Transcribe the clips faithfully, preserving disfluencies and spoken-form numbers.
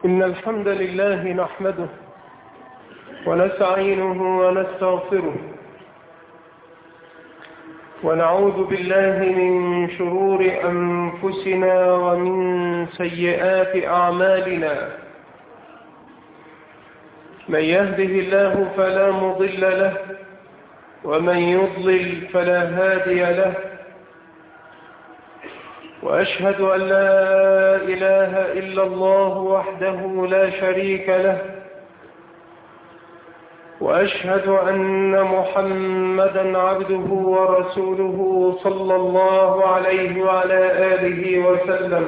إن الحمد لله نحمده ونستعينه ونستغفره ونعوذ بالله من شرور أنفسنا ومن سيئات أعمالنا. من يهده الله فلا مضل له ومن يضلل فلا هادي له، وأشهد أن لا إله إلا الله وحده لا شريك له، وأشهد أن محمدا عبده ورسوله صلى الله عليه وعلى آله وسلم.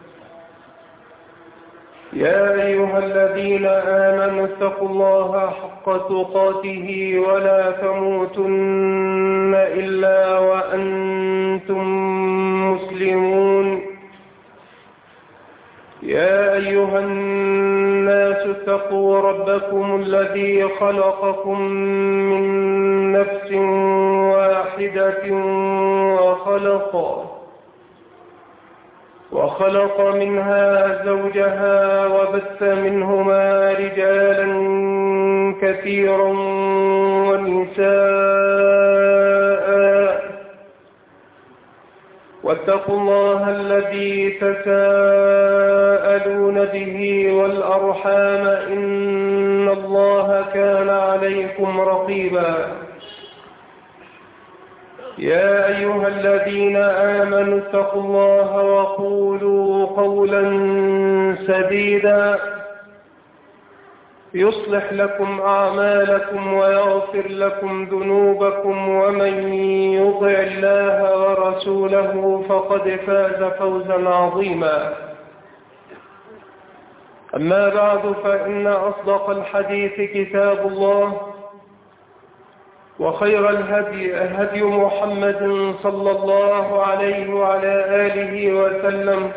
يا أيها الذين آمنوا اتقوا الله حق تقاته ولا تموتن إلا وأنتم مسلمون. يا أيها الناس اتقوا ربكم الذي خلقكم من نفس واحدة وخلق وخلق منها زوجها وبث منهما رجالا كثيرا ونساء، واتقوا الله الذي تساءلون به والأرحام إن الله كان عليكم رقيبا. يا أيها الذين آمنوا اتقوا الله وقولوا قولا سديدا يصلح لكم أعمالكم ويغفر لكم ذنوبكم، ومن يطع الله ورسوله فقد فاز فوزا عظيما. أما بعد، فإن أصدق الحديث كتاب الله، وخير الهدي هدي محمد صلى الله عليه وعلى آله وسلم،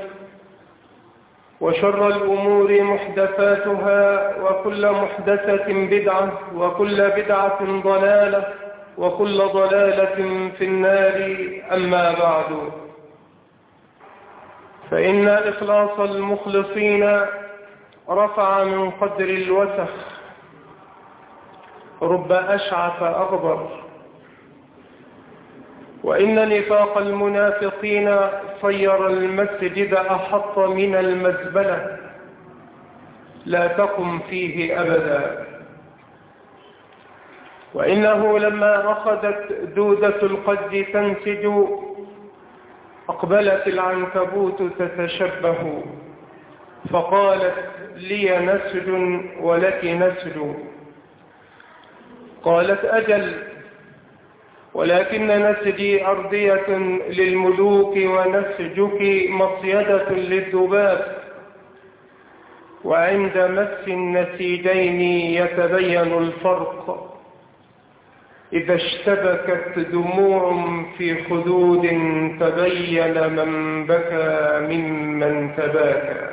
وشر الأمور محدثاتها، وكل محدثة بدعة، وكل بدعة ضلالة، وكل ضلالة في النار. أما بعد، فإن إخلاص المخلصين رفع من قدر الوسخ رب أشعث أغبر، وإن نفاق المنافقين صير المسجد أحط من المزبلة لا تقم فيه أبدا. وإنه لما أخذت دودة القد تنسج أقبلت العنكبوت تتشبه، فقالت لي نسج ولك نسج. قالت أجل، ولكن نسجي أرضية للملوك ونسجك مصيدة للذباب، وعند مس النسيجين يتبين الفرق، إذا اشتبكت دموع في خدود تبين من بكى ممن تباكى.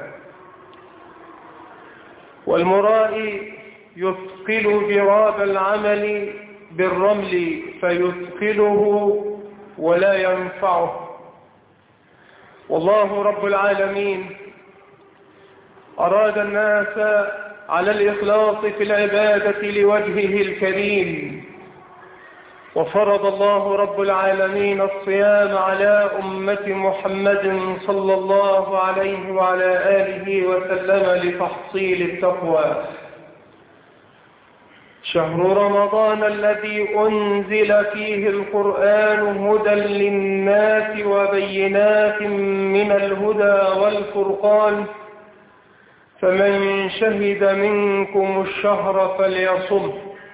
والمرائي يثقل جراب العمل بالرمل فيثقله ولا ينفعه. والله رب العالمين أراد الناس على الإخلاص في العبادة لوجهه الكريم، وفرض الله رب العالمين الصيام على أمة محمد صلى الله عليه وعلى آله وسلم لتحصيل التقوى. شهر رمضان الذي أنزل فيه القرآن هدى للناس وبينات من الهدى والفرقان، فمن شهد منكم الشهر فليصم.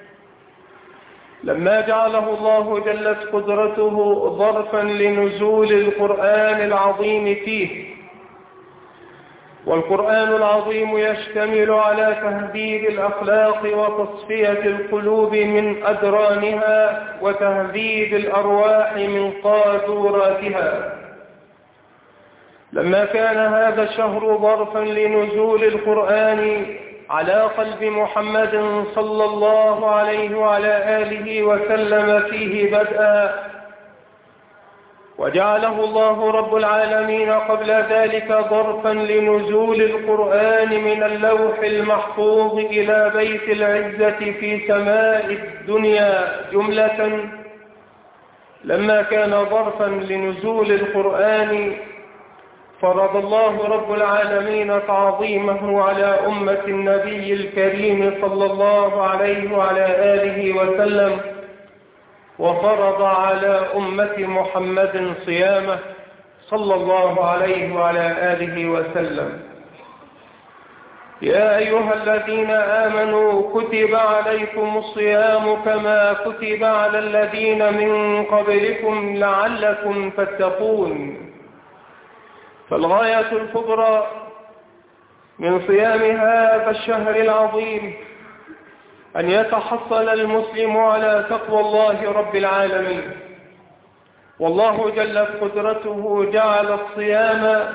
لما جعله الله جلت قدرته ظرفا لنزول القرآن العظيم فيه، والقرآن العظيم يشتمل على تهذيب الأخلاق وتصفية القلوب من أدرانها، وتهذيب الأرواح من قاذوراتها. لما كان هذا الشهر ظرفا لنزول القرآن على قلب محمد صلى الله عليه وعلى آله وسلم فيه بدءا، وجعله الله رب العالمين قبل ذلك ظرفا لنزول القرآن من اللوح المحفوظ إلى بيت العزة في سماء الدنيا جملة. لما كان ظرفا لنزول القرآن فرض الله رب العالمين تعظيمه على أمة النبي الكريم صلى الله عليه وعلى آله وسلم، وفرض على أمة محمد صيامه صلى الله عليه وعلى آله وسلم. يا أيها الذين آمنوا كتب عليكم الصيام كما كتب على الذين من قبلكم لعلكم تتقون. فالغاية الكبرى من صيام هذا الشهر العظيم أن يتحصل المسلم على تقوى الله رب العالمين. والله جلت قدرته جعل الصيام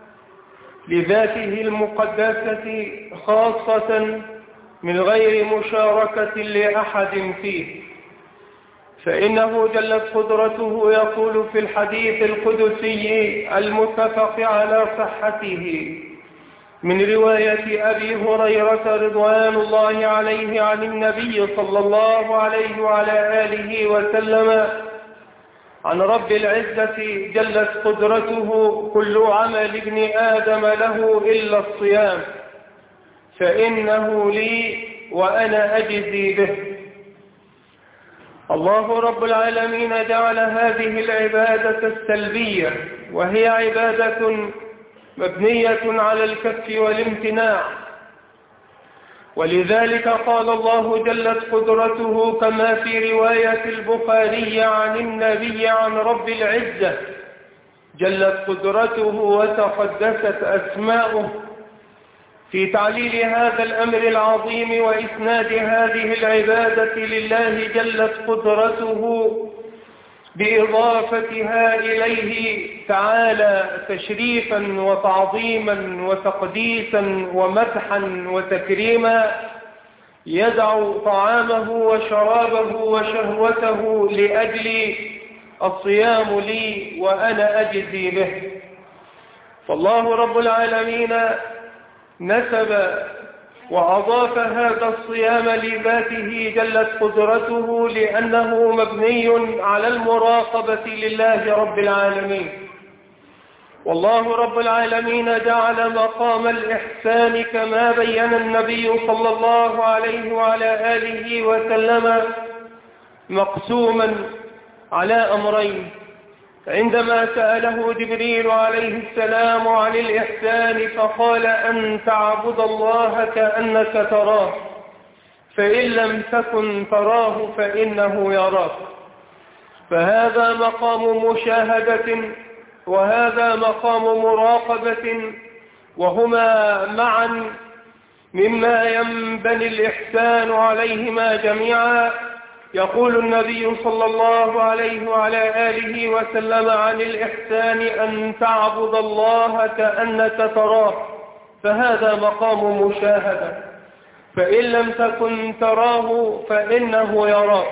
لذاته المقدسة خاصة من غير مشاركة لأحد فيه، فإنه جلت قدرته يقول في الحديث القدسي المتفق على صحته من رواية أبي هريرة رضوان الله عليه عن النبي صلى الله عليه وعلى آله وسلم عن رب العزة جلت قدرته: كل عمل ابن آدم له إلا الصيام فإنه لي وأنا أجزي به. الله رب العالمين جعل هذه العبادة السلبية، وهي عبادة مبنية على الكف والامتناع، ولذلك قال الله جلت قدرته كما في رواية البخاري عن النبي عن رب العزة جلت قدرته وتقدست أسماؤه في تعليل هذا الأمر العظيم وإسناد هذه العبادة لله جلت قدرته بإضافتها إليه تعالى تشريفا وتعظيما وتقديسا ومدحا وتكريما، يدع طعامه وشرابه وشهوته لأجل الصيام لي وأنا أجزي به. فالله رب العالمين نسب وأضاف هذا الصيام لذاته جلت قدرته لأنه مبني على المراقبة لله رب العالمين. والله رب العالمين جعل مقام الإحسان كما بين النبي صلى الله عليه وعلى آله وسلم مقسوما على أمرين. عندما سأله جبريل عليه السلام عن الإحسان فقال: أن تعبد الله كأنك تراه، فإن لم تكن تراه فإنه يراك. فهذا مقام مشاهدة وهذا مقام مراقبة، وهما معا مما ينبني الإحسان عليهما جميعا. يقول النبي صلى الله عليه وعلى آله وسلم عن الإحسان: أن تعبد الله كأنك تراه، فهذا مقام مشاهدة، فإن لم تكن تراه فإنه يراك.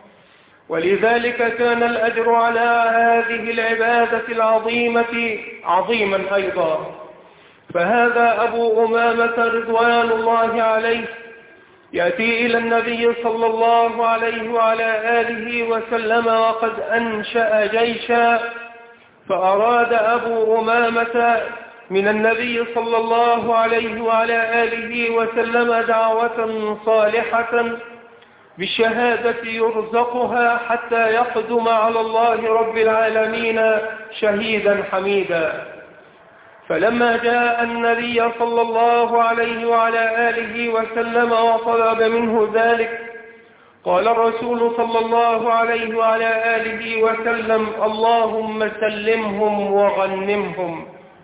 ولذلك كان الأجر على هذه العبادة العظيمة عظيما أيضا. فهذا أبو أمامة رضوان الله عليه يأتي إلى النبي صلى الله عليه وعلى آله وسلم وقد أنشأ جيشا، فأراد أبو أمامة من النبي صلى الله عليه وعلى آله وسلم دعوة صالحة بالشهادة يرزقها حتى يقدم على الله رب العالمين شهيدا حميدا. فلما جاء النبي صلى الله عليه وعلى آله وسلم وطلب منه ذلك قال الرسول صلى الله عليه وعلى آله وسلم: اللهم سلمهم وغنمهم.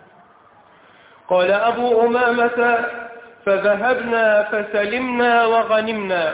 قال أبو أمامة: فذهبنا فسلمنا وغنمنا.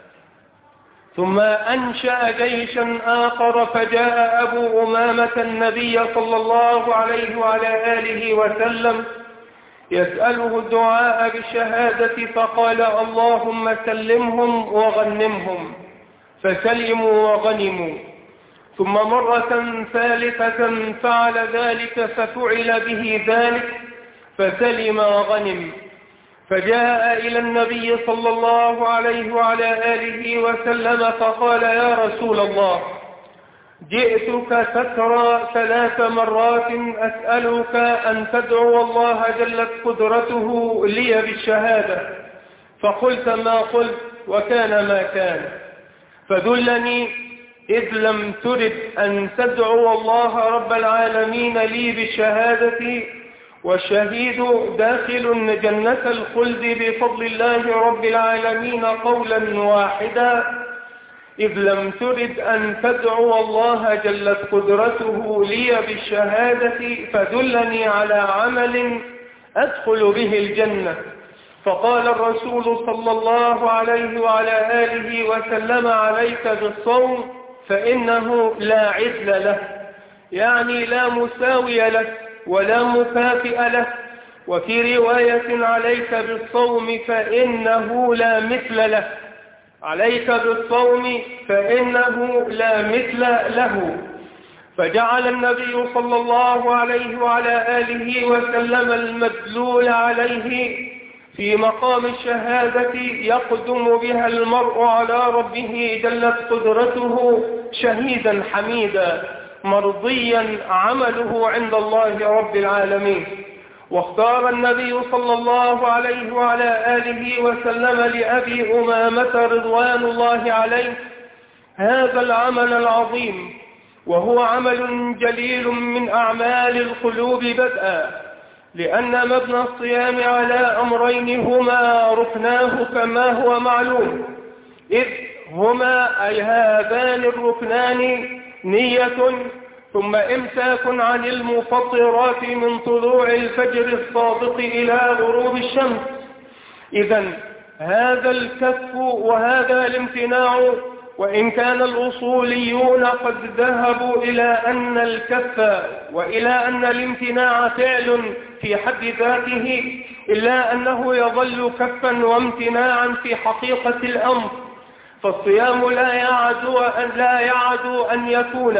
ثم أنشأ جيشا آخر فجاء أبو أمامة النبي صلى الله عليه وعلى آله وسلم يسأله الدعاء بالشهادة فقال: اللهم سلمهم وغنمهم. فسلموا وغنموا. ثم مرة ثالثة فعل ذلك ففعل به ذلك فسلم وغنم، فجاء إلى النبي صلى الله عليه وعلى آله وسلم فقال: يا رسول الله، جئتك تكرى ثلاث مرات أسألك أن تدعو الله جلت قدرته لي بالشهادة، فقلت ما قلت وكان ما كان، فدلني إذ لم ترد أن تدعو الله رب العالمين لي بالشهادة، والشهيد داخل جنة الخلد بفضل الله رب العالمين قولا واحدا، إذ لم ترد أن تدعو الله جلت قدرته لي بالشهادة فدلني على عمل أدخل به الجنة. فقال الرسول صلى الله عليه وعلى آله وسلم: عليك بالصوم فإنه لا عدل له، يعني لا مساوي له ولا مكافئ له. وفي رواية: عليك بالصوم فإنه لا مثل له، عليك بالصوم فإنه لا مثل له. فجعل النبي صلى الله عليه وعلى آله وسلم المدلول عليه في مقام الشهادة يقدم بها المرء على ربه جلت قدرته شهيدا حميدا مرضيا عمله عند الله رب العالمين. واختار النبي صلى الله عليه وعلى آله وسلم لأبي أمامة رضوان الله عليه هذا العمل العظيم، وهو عمل جليل من أعمال القلوب بدءا، لأن مبنى الصيام على أمرين هما ركناه كما هو معلوم، إذ هما أي هذان الركنان نية ثم إمساك عن المفطرات من طلوع الفجر الصادق إلى غروب الشمس. إذن هذا الكف وهذا الامتناع، وإن كان الأصوليون قد ذهبوا إلى أن الكف وإلى أن الامتناع فعل في حد ذاته، إلا أنه يظل كفا وامتناعا في حقيقة الأمر. فالصيام لا يعد أن, لا يعد أن يكون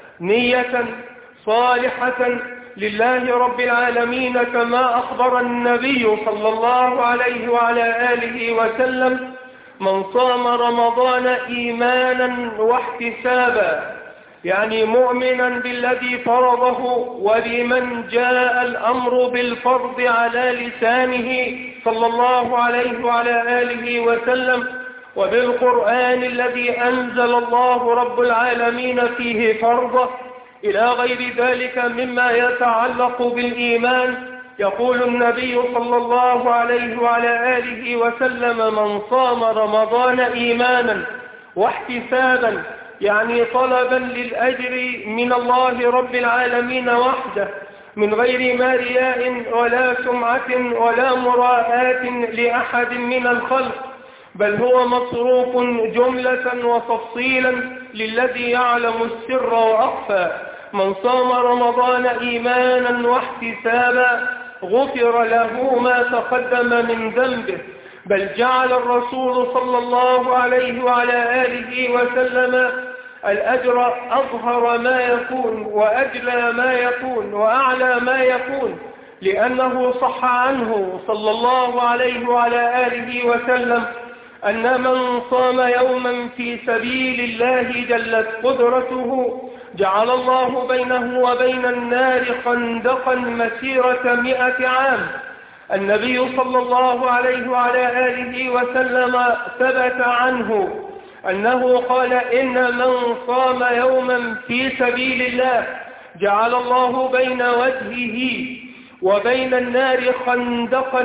نية صالحة لله رب العالمين كما أخبر النبي صلى الله عليه وعلى آله وسلم: من صام رمضان إيمانا واحتسابا، يعني مؤمنا بالذي فرضه ولمن جاء الأمر بالفرض على لسانه صلى الله عليه وعلى آله وسلم، وبالقرآن الذي أنزل الله رب العالمين فيه فرضه، إلى غير ذلك مما يتعلق بالإيمان. يقول النبي صلى الله عليه وعلى آله وسلم: من صام رمضان إيمانا واحتسابا، يعني طلبا للأجر من الله رب العالمين وحده، من غير ما رياء ولا سمعة ولا مراءات لأحد من الخلق، بل هو مصروف جملة وتفصيلا للذي يعلم السر وأخفى. من صام رمضان إيمانا واحتسابا غفر له ما تقدم من ذنبه، بل جعل الرسول صلى الله عليه وعلى آله وسلم الأجر أظهر ما يكون وأجلى ما يكون وأعلى ما يكون، لأنه صح عنه صلى الله عليه وعلى آله وسلم أن من صام يوما في سبيل الله جلت قدرته جعل الله بينه وبين النار خندقا مسيرة مئة عام. النبي صلى الله عليه وعلى آله وسلم ثبت عنه أنه قال: إن من صام يوما في سبيل الله جعل الله بين وجهه وبين النار خندقا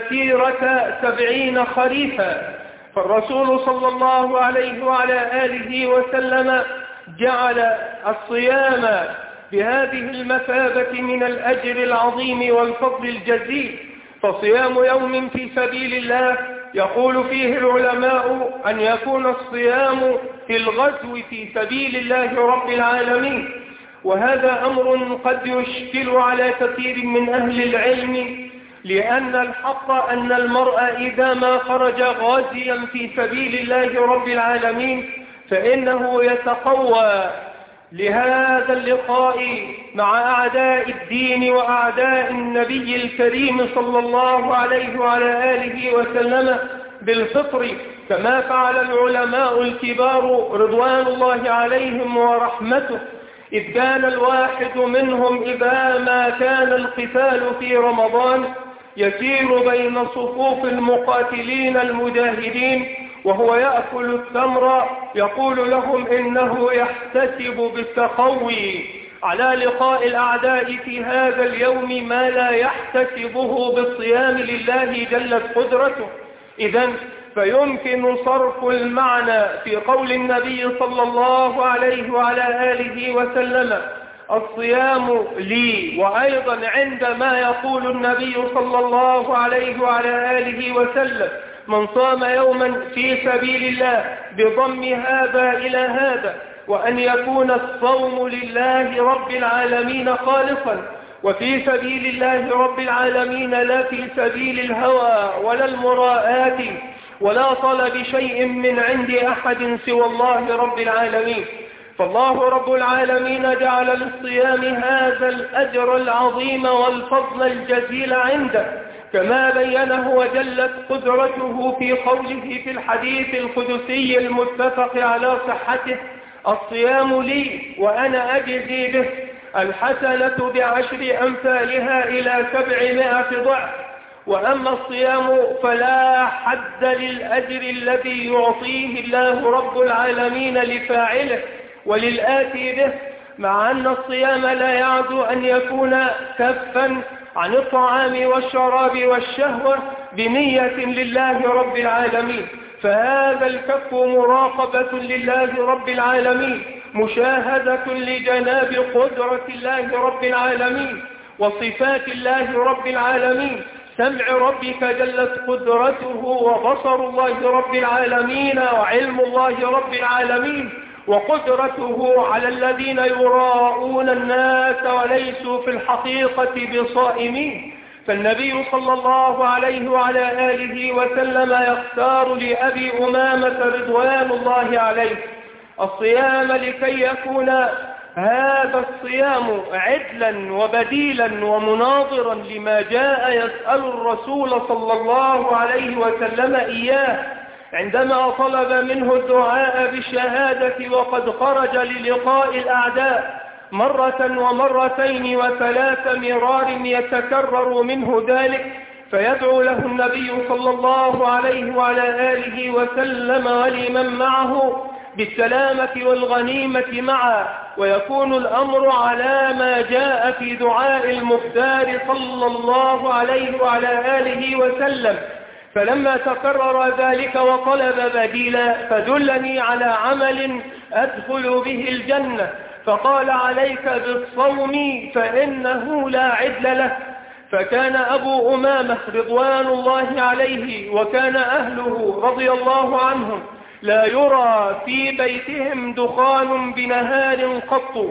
مسيرة سبعين خريفا. فالرسول صلى الله عليه وعلى آله وسلم جعل الصيام بهذه المثابة من الأجر العظيم والفضل الجزيل. فصيام يوم في سبيل الله يقول فيه العلماء أن يكون الصيام في الغزو في سبيل الله رب العالمين، وهذا أمر قد يشكل على كثير من أهل العلم، لأن الحق أن المرء إذا ما خرج غازيا في سبيل الله رب العالمين فإنه يتقوى لهذا اللقاء مع أعداء الدين وأعداء النبي الكريم صلى الله عليه وعلى آله وسلم بالفطر، كما فعل العلماء الكبار رضوان الله عليهم ورحمته، إذ كان الواحد منهم إذا ما كان القتال في رمضان يسير بين صفوف المقاتلين المجاهدين وهو يأكل التمر يقول لهم إنه يحتسب بالتقوي على لقاء الأعداء في هذا اليوم ما لا يحتسبه بالصيام لله جلت قدرته. إذن فيمكن صرف المعنى في قول النبي صلى الله عليه وعلى آله وسلم الصيام لي، وأيضا عندما يقول النبي صلى الله عليه وعلى آله وسلم من صام يوما في سبيل الله بضم هذا إلى هذا، وأن يكون الصوم لله رب العالمين خالصا وفي سبيل الله رب العالمين، لا في سبيل الهوى ولا المراءات ولا طلب شيء من عند أحد سوى الله رب العالمين. فالله رب العالمين جعل للصيام هذا الأجر العظيم والفضل الجزيل عنده، كما بينه وجلت قدرته في قوله في الحديث القدسي المتفق على صحته الصيام لي وأنا أجزي به، الحسنة بعشر أمثالها إلى سبعمائة ضعف. وأما الصيام فلا حد للأجر الذي يعطيه الله رب العالمين لفاعله وللآتي به، مع أن الصيام لا يعد أن يكون كفا عن الطعام والشراب والشهوة بنية لله رب العالمين، فهذا الكف مراقبة لله رب العالمين، مشاهدة لجناب قدرة الله رب العالمين وصفات الله رب العالمين، سمع ربك جلت قدرته وبصر الله رب العالمين وعلم الله رب العالمين وقدرته على الذين يراءون الناس وليسوا في الحقيقة بصائمين. فالنبي صلى الله عليه وعلى آله وسلم يختار لأبي أمامة رضوان الله عليه الصيام لكي يكون هذا الصيام عدلا وبديلا ومناظرا لما جاء يسأل الرسول صلى الله عليه وسلم إياه عندما طلب منه الدعاء بالشهادة وقد خرج للقاء الأعداء مرة ومرتين وثلاث مرار يتكرر منه ذلك، فيدعو له النبي صلى الله عليه وعلى آله وسلم ولمن معه بالسلامة والغنيمة معا، ويكون الأمر على ما جاء في دعاء المختار صلى الله عليه وعلى آله وسلم. فلما تكرر ذلك وطلب بديلا فدلني على عمل أدخل به الجنة، فقال عليك بالصوم فإنه لا عدل له. فكان أبو أمامة رضوان الله عليه وكان أهله رضي الله عنهم لا يرى في بيتهم دخان بنهار قط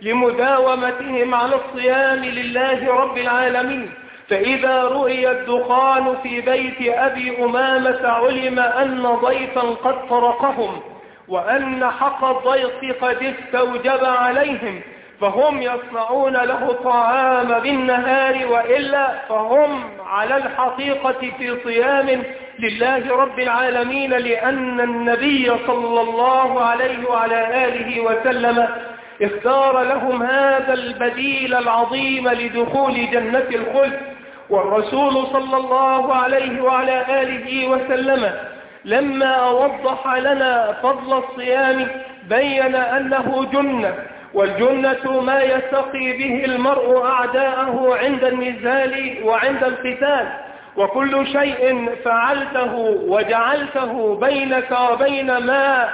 لمداومتهم على الصيام لله رب العالمين، فإذا رؤي الدخان في بيت أبي أمامة علم أن ضيفا قد طرقهم وأن حق الضيف قد استوجب عليهم، فهم يصنعون له طعام بالنهار، وإلا فهم على الحقيقة في صيام لله رب العالمين، لأن النبي صلى الله عليه وعلى آله وسلم اختار لهم هذا البديل العظيم لدخول جنة الخلد. والرسول صلى الله عليه وعلى آله وسلم لما وضح لنا فضل الصيام بين أنه جنة، والجنة ما يتقي به المرء أعداءه عند النزال وعند القتال، وكل شيء فعلته وجعلته بينك وبين ما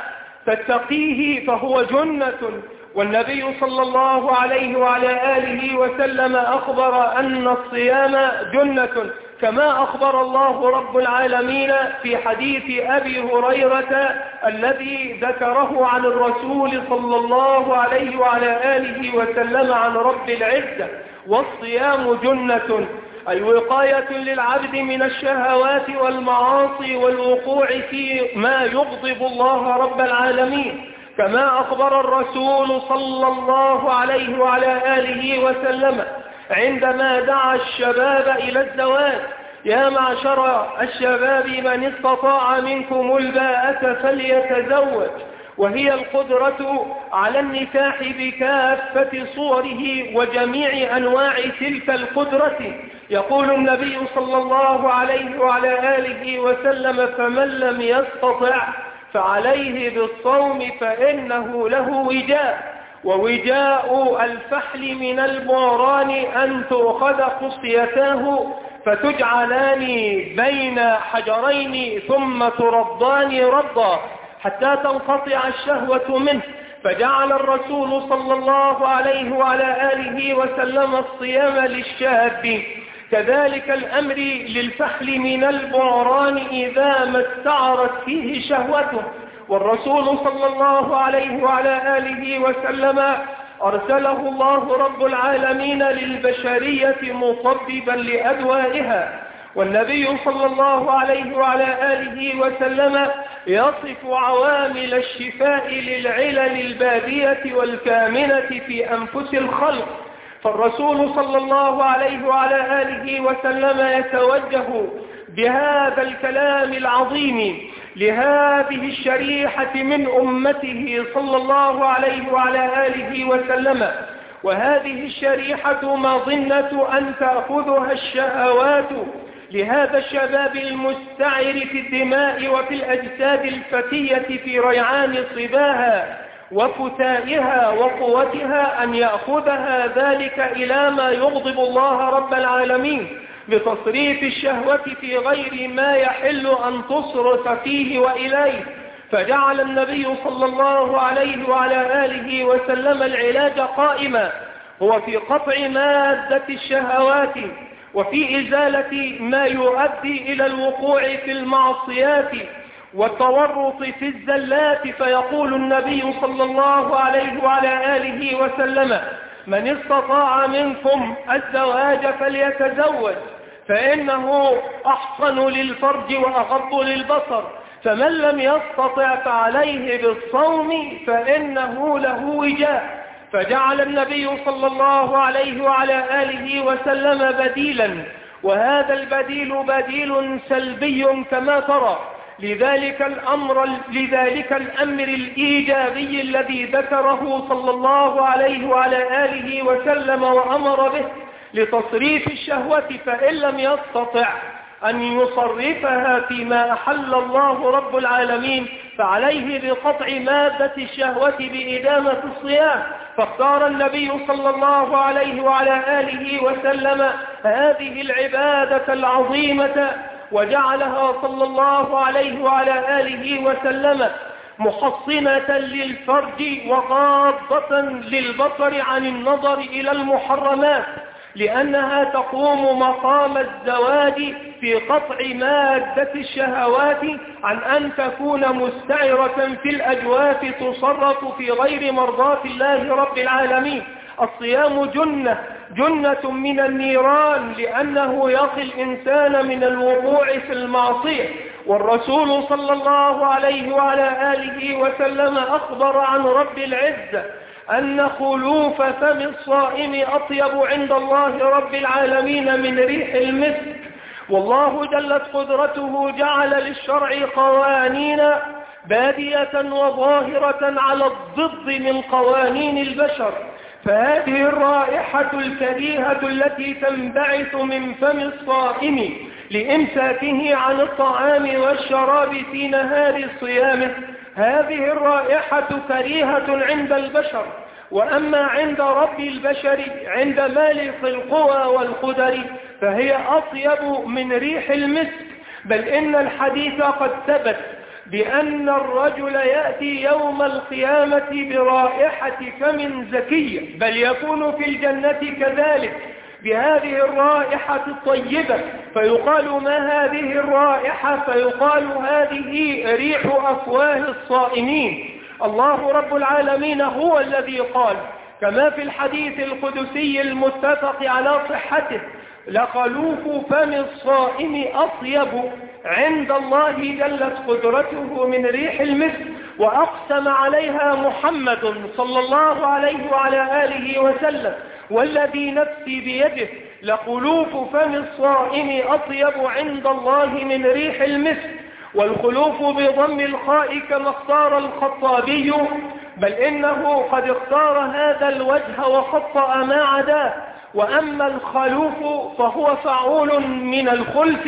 تتقيه فهو جنة. والنبي صلى الله عليه وعلى آله وسلم أخبر أن الصيام جنة، كما أخبر الله رب العالمين في حديث أبي هريرة الذي ذكره عن الرسول صلى الله عليه وعلى آله وسلم عن رب العزة: والصيام جنة، أي وقاية للعبد من الشهوات والمعاصي والوقوع في ما يغضب الله رب العالمين. كما أخبر الرسول صلى الله عليه وعلى آله وسلم عندما دعا الشباب إلى الزواج: يا معشر الشباب من استطاع منكم الباءة فليتزوج، وهي القدرة على النكاح بكافة صوره وجميع أنواع تلك القدرة. يقول النبي صلى الله عليه وعلى آله وسلم: فمن لم يستطع فعليه بالصوم فإنه له وجاء. ووجاء الفحل من البوران أن تؤخذ قصيتاه فتجعلان بين حجرين ثم ترضان رضا حتى تنقطع الشهوة منه. فجعل الرسول صلى الله عليه وعلى آله وسلم الصيام للشاب كذلك الأمر للفحل من البعران إذا ما استعرت فيه شهوته. والرسول صلى الله عليه وعلى آله وسلم أرسله الله رب العالمين للبشرية مطببا لأدوائها، والنبي صلى الله عليه وعلى آله وسلم يصف عوامل الشفاء للعلل البادية والكامنة في أنفس الخلق. فالرسول صلى الله عليه وعلى آله وسلم يتوجه بهذا الكلام العظيم لهذه الشريحة من أمته صلى الله عليه وعلى آله وسلم، وهذه الشريحة مظنة أن تأخذها الشهوات لهذا الشباب المستعر في الدماء وفي الأجساد الفتية في ريعان صباها وفتائها وقوتها، أن يأخذها ذلك إلى ما يغضب الله رب العالمين بتصريف الشهوة في غير ما يحل أن تصرف فيه وإليه. فجعل النبي صلى الله عليه وعلى آله وسلم العلاج قائما هو في قطع مادة الشهوات وفي إزالة ما يؤدي إلى الوقوع في المعصيات والتورط في الزلات. فيقول النبي صلى الله عليه وعلى آله وسلم: من استطاع منكم الزواج فليتزوج فإنه أحصن للفرج وأغض للبصر، فمن لم يستطع فعليه بالصوم فإنه له وجاء. فجعل النبي صلى الله عليه وعلى آله وسلم بديلا، وهذا البديل بديل سلبي كما ترى، لذلك الأمر, لذلك الأمر الإيجابي الذي ذكره صلى الله عليه وعلى آله وسلم وأمر به لتصريف الشهوة، فإن لم يستطع أن يصرفها فيما أحل الله رب العالمين فعليه بقطع مادة الشهوة بإدامة الصيام. فاختار النبي صلى الله عليه وعلى آله وسلم هذه العبادة العظيمة وجعلها صلى الله عليه وعلى آله وسلم محصنة للفرج وغاضة للبصر عن النظر إلى المحرمات، لأنها تقوم مقام الزواج في قطع مادة الشهوات عن أن تكون مستعرة في الأجواف تصرف في غير مرضاة الله رب العالمين. الصيام جنة جنة من النيران، لأنه يقي الإنسان من الوقوع في المعصية. والرسول صلى الله عليه وعلى آله وسلم أخبر عن رب العزة أن خلوف فم الصائم أطيب عند الله رب العالمين من ريح المسك. والله جلت قدرته جعل للشرع قوانين بادية وظاهرة على الضد من قوانين البشر، فهذه الرائحة الكريهة التي تنبعث من فم الصائم لإمساكه عن الطعام والشراب في نهار صيامه، هذه الرائحة كريهة عند البشر. وأما عند رب البشر عند مالك القوى والقدر فهي أطيب من ريح المسك. بل إن الحديث قد ثبت بأن الرجل يأتي يوم القيامة برائحة فم زكية، بل يكون في الجنة كذلك بهذه الرائحة الطيبة. فيقال: ما هذه الرائحة؟ فيقال: هذه ريح أفواه الصائمين. الله رب العالمين هو الذي قال كما في الحديث القدسي المتفق على صحته: لخلوف فم الصائم أطيب عند الله جلت قدرته من ريح المسك. وأقسم عليها محمد صلى الله عليه وعلى آله وسلم: والذي نفسي بيده لخلوف فم الصائم أطيب عند الله من ريح المسك. والخلوف بضم الخاء كما اختار الخطابي، بل إنه قد اختار هذا الوجه وخطأ ما عداه. وأما الخلوف فهو فعول من الخلف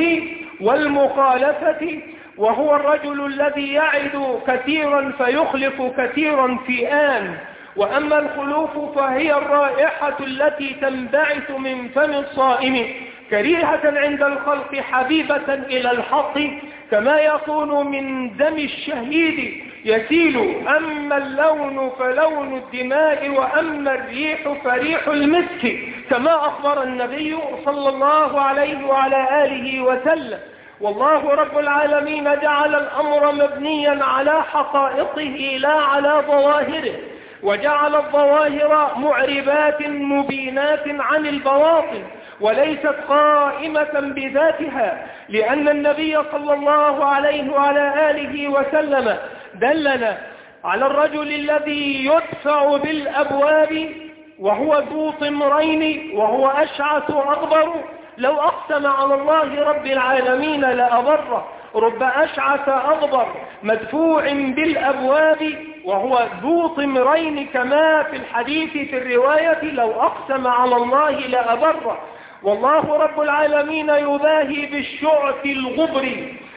والمخالفة، وهو الرجل الذي يعد كثيرا فيخلف كثيرا في آن. وأما الخلوف فهي الرائحة التي تنبعث من فم الصائم كريهة عند الخلق حبيبة إلى الحق، كما يكون من دم الشهيد يسيل. أما اللون فلون الدماء، وأما الريح فريح المسك، كما أخبر النبي صلى الله عليه وعلى آله وسلم. والله رب العالمين جعل الأمر مبنيا على حقائقه لا على ظواهره، وجعل الظواهر معربات مبينات عن البواطن، وليست قائمة بذاتها، لأن النبي صلى الله عليه وعلى آله وسلم دلنا على الرجل الذي يدفع بالأبواب وهو ذو طمرين وهو أشعث أغبر، لو أقسم على الله رب العالمين لأبره. رب أشعث أغبر مدفوع بالأبواب وهو ذو طمرين، كما في الحديث في الرواية: لو أقسم على الله لأبره. والله رب العالمين يباهي بالشعث الغبر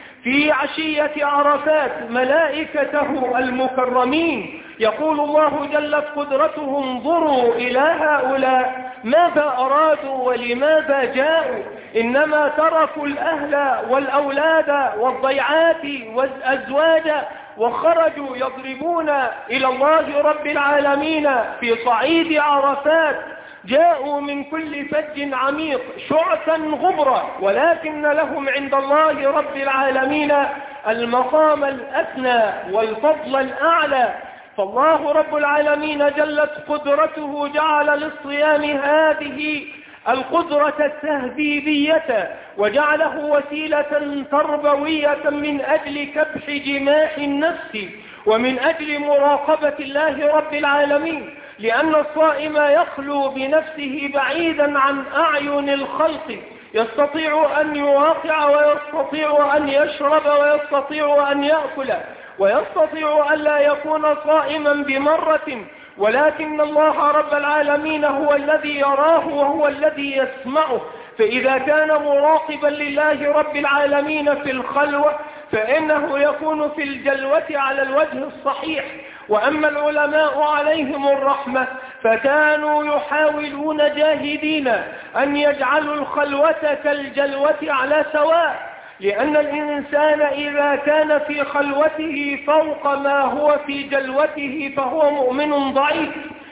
في عشية عرفات ملائكته المكرمين. يقول الله جلت قدرته: انظروا إلى هؤلاء ماذا أرادوا ولماذا جاءوا، إنما تركوا الأهل والأولاد والضيعات والأزواج وخرجوا يضربون إلى الله رب العالمين في صعيد عرفات. جاءوا من كل فج عميق شعثا غبرا، ولكن لهم عند الله رب العالمين المقام الأثنى والفضل الأعلى. فالله رب العالمين جلت قدرته جعل للصيام هذه القدرة التهذيبية، وجعله وسيلة تربوية من أجل كبح جماح النفس ومن أجل مراقبة الله رب العالمين، لأن الصائم يخلو بنفسه بعيدا عن أعين الخلق، يستطيع أن يواقع ويستطيع أن يشرب ويستطيع أن يأكل ويستطيع أن لا يكون صائما بمرة، ولكن الله رب العالمين هو الذي يراه وهو الذي يسمعه. فإذا كان مراقبا لله رب العالمين في الخلوة فإنه يكون في الجلوة على الوجه الصحيح. وأما العلماء عليهم الرحمة فكانوا يحاولون جاهدين أن يجعلوا الخلوة كالجلوة على سواء، لأن الإنسان إذا كان في خلوته فوق ما هو في جلوته فهو مؤمن ضعيف،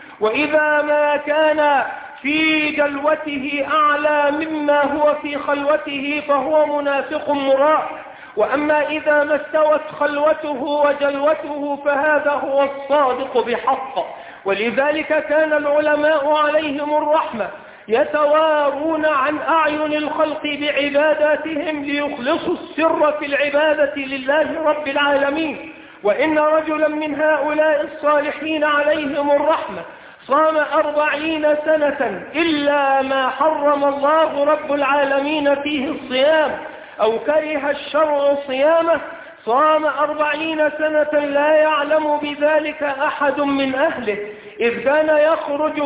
وإذا ما كان في جلوته أعلى مما هو في خلوته فهو منافق مراء. وأما إذا ما استوت خلوته وجلوته فهذا هو الصادق بحق. ولذلك كان العلماء عليهم الرحمة يتوارون عن أعين الخلق بعباداتهم ليخلصوا السر في العبادة لله رب العالمين. وإن رجلا من هؤلاء الصالحين عليهم الرحمة صام أربعين سنة إلا ما حرم الله رب العالمين فيه الصيام أو كره الشرع صيامه، صام أربعين سنة لا يعلم بذلك أحد من أهله، إذ كان يخرج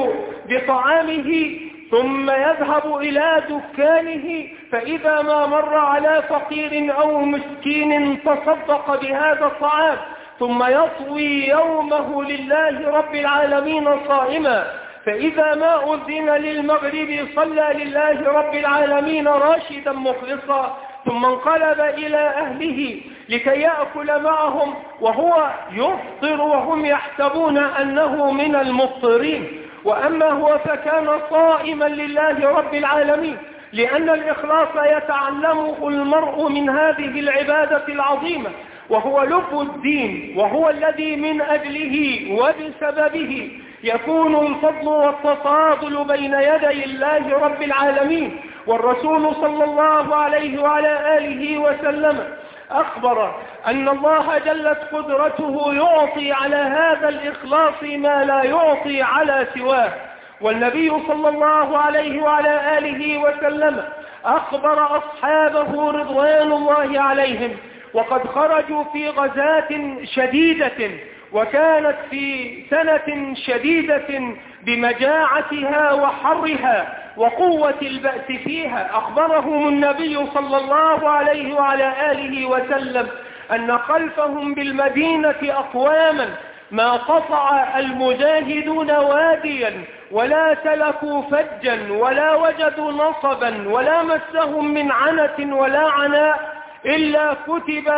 بطعامه ثم يذهب إلى دكانه، فإذا ما مر على فقير أو مسكين تصدق بهذا الطعام، ثم يطوي يومه لله رب العالمين صائما، فإذا ما أذن للمغرب صلى لله رب العالمين راشدا مخلصا، ثم انقلب إلى أهله لكي يأكل معهم وهو يفطر وهم يحسبون أنه من المفطرين. وأما هو فكان صائما لله رب العالمين، لأن الإخلاص يتعلمه المرء من هذه العبادة العظيمة، وهو لب الدين، وهو الذي من أجله وبسببه يكون الفضل والتفاضل بين يدي الله رب العالمين. والرسول صلى الله عليه وعلى آله وسلم أخبر أن الله جلت قدرته يعطي على هذا الإخلاص ما لا يعطي على سواه. والنبي صلى الله عليه وعلى آله وسلم أخبر أصحابه رضوان الله عليهم وقد خرجوا في غزاة شديدة وكانت في سنة شديدة بمجاعتها وحرها وقوة البأس فيها. أخبرهم النبي صلى الله عليه وعلى آله وسلم أن خلفهم بالمدينة أقواما ما قطع المجاهدون واديا ولا سلكوا فجا ولا وجدوا نصبا ولا مسهم من عنة ولا عناء إلا كتب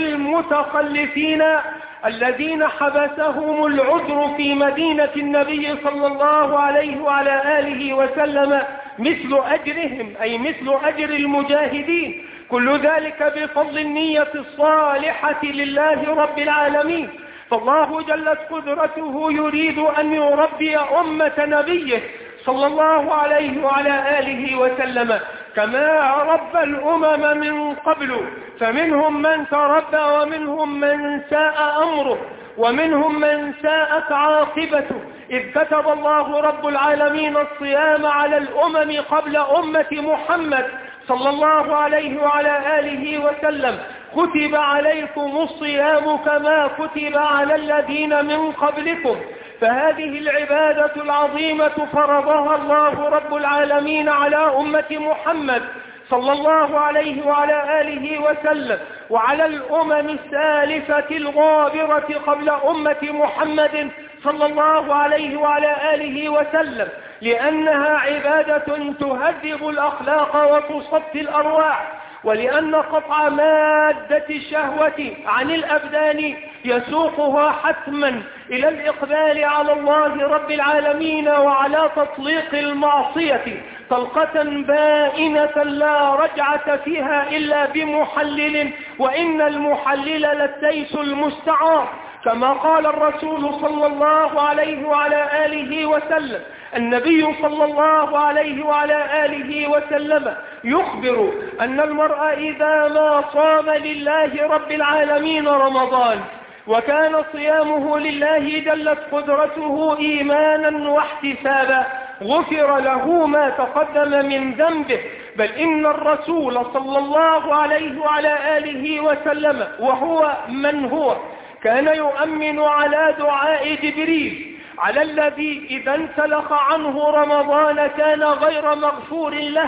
للمتخلفين الذين حبسهم العذر في مدينة النبي صلى الله عليه وعلى آله وسلم مثل أجرهم، أي مثل أجر المجاهدين. كل ذلك بفضل النية الصالحة لله رب العالمين. فالله جلت قدرته يريد أن يربي أمة نبيه صلى الله عليه وعلى آله وسلم كما ربى الأمم من قبل، فمنهم من تربى ومنهم من ساء أمره ومنهم من ساءت عاقبته، إذ كتب الله رب العالمين الصيام على الأمم قبل أمة محمد صلى الله عليه وعلى آله وسلم. كتب عليكم الصيام كما كتب على الذين من قبلكم. فهذه العبادة العظيمة فرضها الله رب العالمين على أمة محمد صلى الله عليه وعلى آله وسلم وعلى الأمم السالفة الغابرة قبل أمة محمد صلى الله عليه وعلى آله وسلم، لأنها عبادة تهذب الأخلاق وتصفي الأرواح، ولأن قطع مادة الشهوة عن الأبدان يسوقها حتما إلى الإقبال على الله رب العالمين وعلى تطليق المعصية طلقة بائنة لا رجعة فيها إلا بمحلل، وإن المحلل للتيس المستعار، كما قال الرسول صلى الله عليه وعلى آله وسلم. النبي صلى الله عليه وعلى آله وسلم يخبر أن المرء إذا ما صام لله رب العالمين رمضان وكان صيامه لله جلت قدرته إيمانا واحتسابا غفر له ما تقدم من ذنبه. بل إن الرسول صلى الله عليه وعلى آله وسلم وهو من هو كان يؤمن على دعاء جبريل على الذي إذا انسلخ عنه رمضان كان غير مغفور له،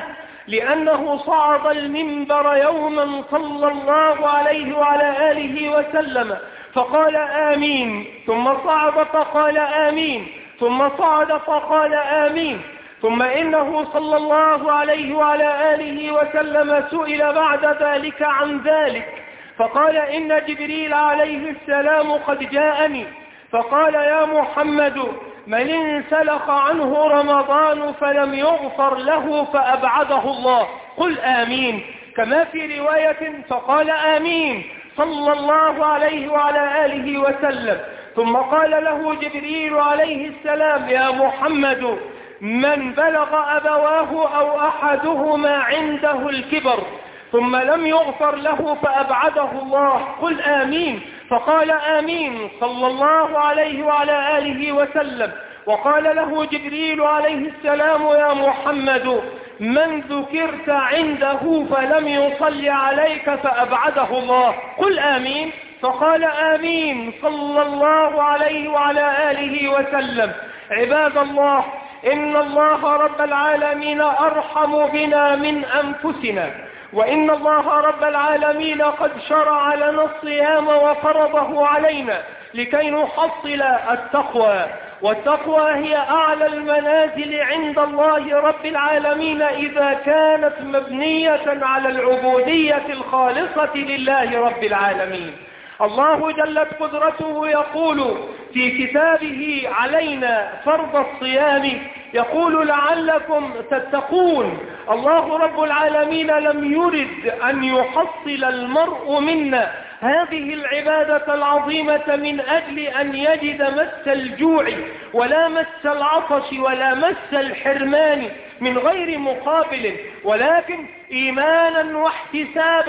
لأنه صعد المنبر يوما صلى الله عليه وعلى آله وسلم فقال آمين، ثم صعد فقال آمين، ثم صعد فقال آمين. ثم إنه صلى الله عليه وعلى آله وسلم سئل بعد ذلك عن ذلك فقال إن جبريل عليه السلام قد جاءني فقال يا محمد من انسلخ عنه رمضان فلم يغفر له فأبعده الله قل آمين، كما في رواية فقال آمين صلى الله عليه وعلى آله وسلم. ثم قال له جبريل عليه السلام يا محمد من بلغ أبواه أو أحدهما عنده الكبر ثم لم يغفر له فأبعده الله قل آمين، فقال آمين صلى الله عليه وعلى آله وسلم. وقال له جبريل عليه السلام يا محمد من ذكرت عنده فلم يصلي عليك فأبعده الله قل آمين، فقال آمين صلى الله عليه وعلى آله وسلم. عباد الله، إن الله رب العالمين أرحم بنا من أنفسنا، وإن الله رب العالمين قد شرع لنا الصيام وفرضه علينا لكي نحصل التقوى، والتقوى هي أعلى المنازل عند الله رب العالمين إذا كانت مبنية على العبودية الخالصة لله رب العالمين. الله جلت قدرته يقول في كتابه علينا فرض الصيام يقول لعلكم تتقون. الله رب العالمين لم يرد أن يحصل المرء منا هذه العبادة العظيمة من أجل أن يجد مس الجوع ولا مس العطش ولا مس الحرمان من غير مقابل، ولكن إيمانا واحتسابا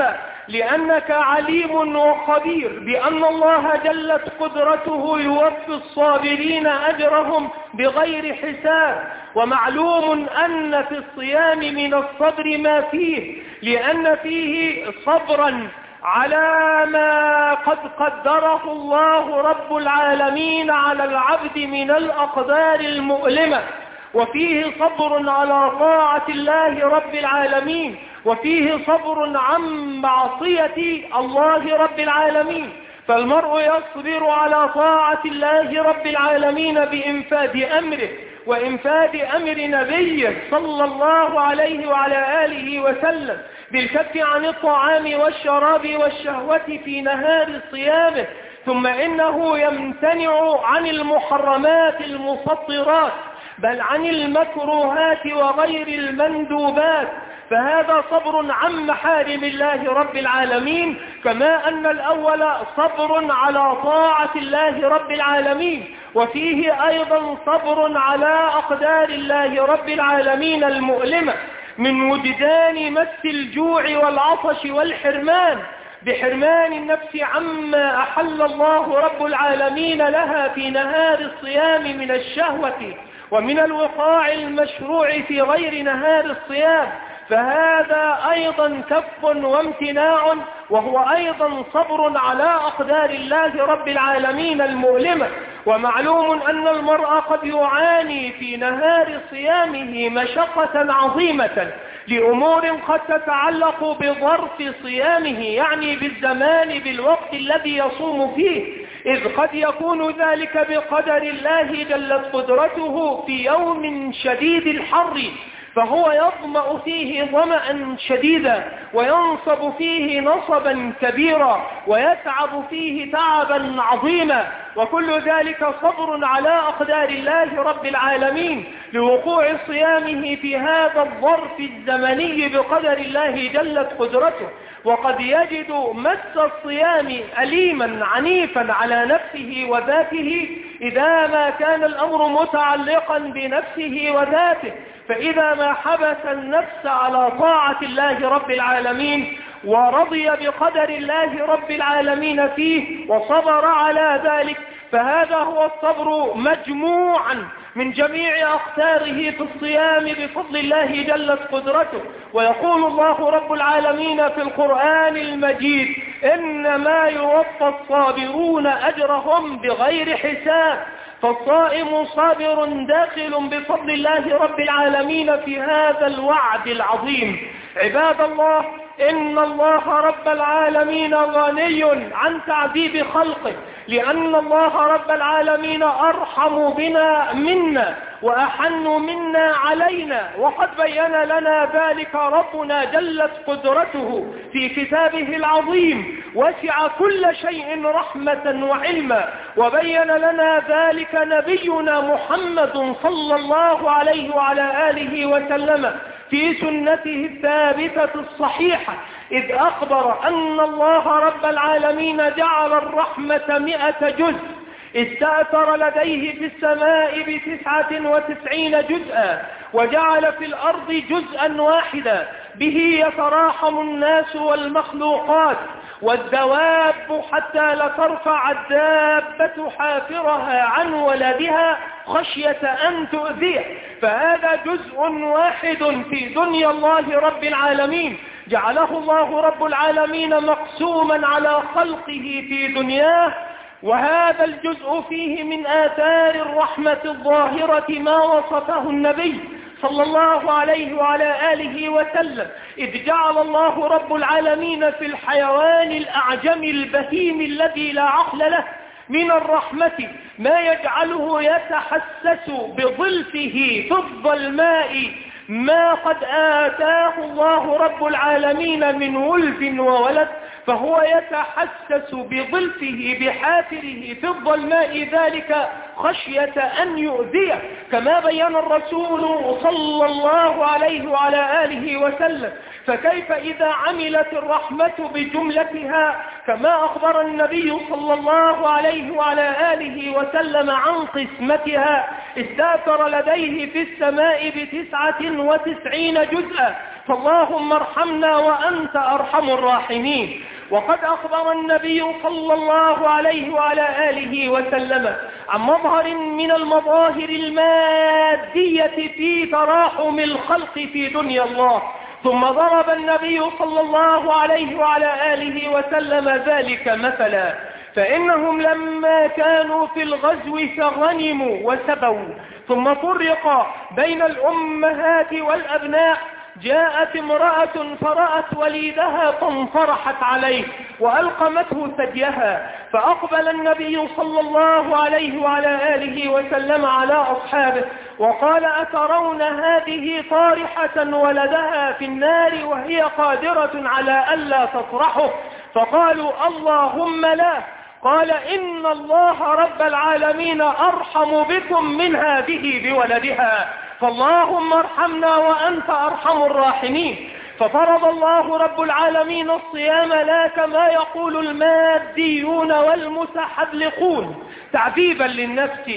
لأنك عليم وخبير بأن الله جلت قدرته يوفي الصابرين أجرهم بغير حساب. ومعلوم أن في الصيام من الصبر ما فيه، لأن فيه صبرا على ما قد قدره الله رب العالمين على العبد من الأقدار المؤلمة، وفيه صبر على طاعة الله رب العالمين، وفيه صبر عن معصية الله رب العالمين. فالمرء يصبر على طاعة الله رب العالمين بإنفاذ أمره وإنفاذ أمر نبيه صلى الله عليه وعلى آله وسلم، بالكف عن الطعام والشراب والشهوة في نهار صيامه. ثم إنه يمتنع عن المحرمات المفطرات، بل عن المكروهات وغير المندوبات، فهذا صبر عن محارم الله رب العالمين، كما أن الأول صبر على طاعة الله رب العالمين، وفيه أيضا صبر على أقدار الله رب العالمين المؤلمة من وجدان مس الجوع والعطش والحرمان، بحرمان النفس عما أحل الله رب العالمين لها في نهار الصيام من الشهوة ومن الوقاع المشروع في غير نهار الصيام، فهذا أيضا كف وامتناع، وهو أيضا صبر على أقدار الله رب العالمين المؤلمة. ومعلوم أن المرء قد يعاني في نهار صيامه مشقة عظيمة لأمور قد تتعلق بظرف صيامه، يعني بالزمان بالوقت الذي يصوم فيه، إذ قد يكون ذلك بقدر الله جلت قدرته في يوم شديد الحر، فهو يظمأ فيه ظمأ شديدا، وينصب فيه نصبا كبيرا، ويتعب فيه تعبا عظيما، وكل ذلك صبر على أقدار الله رب العالمين لوقوع صيامه في هذا الظرف الزمني بقدر الله جلت قدرته. وقد يجد مس الصيام أليما عنيفا على نفسه وذاته إذا ما كان الأمر متعلقا بنفسه وذاته، فإذا ما حبس النفس على طاعة الله رب العالمين ورضي بقدر الله رب العالمين فيه وصبر على ذلك، فهذا هو الصبر مجموعا من جميع أقداره في الصيام بفضل الله جلت قدرته. ويقول الله رب العالمين في القرآن المجيد: إنما يوفى الصابرون أجرهم بغير حساب. فالصائم صابر داخل بفضل الله رب العالمين في هذا الوعد العظيم. عباد الله، إن الله رب العالمين غني عن تعذيب خلقه، لأن الله رب العالمين أرحم بنا منا وأحن منا علينا، وقد بين لنا ذلك ربنا جلت قدرته في كتابه العظيم، وسع كل شيء رحمة وعلما، وبين لنا ذلك نبينا محمد صلى الله عليه وعلى آله وسلم في سنته الثابتة الصحيحة، إذ أخبر أن الله رب العالمين جعل الرحمة مئة جزء، استأثر لديه في السماء بتسعة وتسعين جزءا، وجعل في الأرض جزءا واحدا به يتراحم الناس والمخلوقات والدواب، حتى لترفع الدابة حافرها عن ولدها خشية أن تؤذيه. فهذا جزء واحد في دنيا الله رب العالمين جعله الله رب العالمين مقسوما على خلقه في دنياه، وهذا الجزء فيه من آثار الرحمة الظاهرة ما وصفه النبي صلى الله عليه وعلى آله وسلم، إذ جعل الله رب العالمين في الحيوان الأعجم البهيم الذي لا عقل له من الرحمة ما يجعله يتحسس بظلفه في الظلماء ما قد آتاه الله رب العالمين من ولد وولد، فهو يتحسس بظلفه بحافره في الظلماء ذلك خشية أن يؤذيه، كما بين الرسول صلى الله عليه وعلى آله وسلم. فكيف إذا عملت الرحمة بجملتها كما أخبر النبي صلى الله عليه وعلى آله وسلم عن قسمتها؟ استأثر لديه في السماء بتسعة وتسعين جزءا، فاللهم ارحمنا وأنت أرحم الراحمين. وقد أخبر النبي صلى الله عليه وعلى آله وسلم عن مظهر من المظاهر المادية في تراحم الخلق في دنيا الله، ثم ضرب النبي صلى الله عليه وعلى آله وسلم ذلك مثلا. فإنهم لما كانوا في الغزو فغنموا وسبوا، ثم فرق بين الأمهات والأبناء، جاءت امرأة فرأت وليدها فانصرحت عليه وألقمته ثديها، فأقبل النبي صلى الله عليه وعلى آله وسلم على أصحابه وقال: أترون هذه طارحة ولدها في النار وهي قادرة على ألا تطرحه؟ فقالوا: اللهم لا. قال: إن الله رب العالمين أرحم بكم من هذه بولدها، فاللهم ارحمنا وأنت أرحم الراحمين. ففرض الله رب العالمين الصيام لا كما يقول الماديون والمتحذلقون تعذيبا للنفس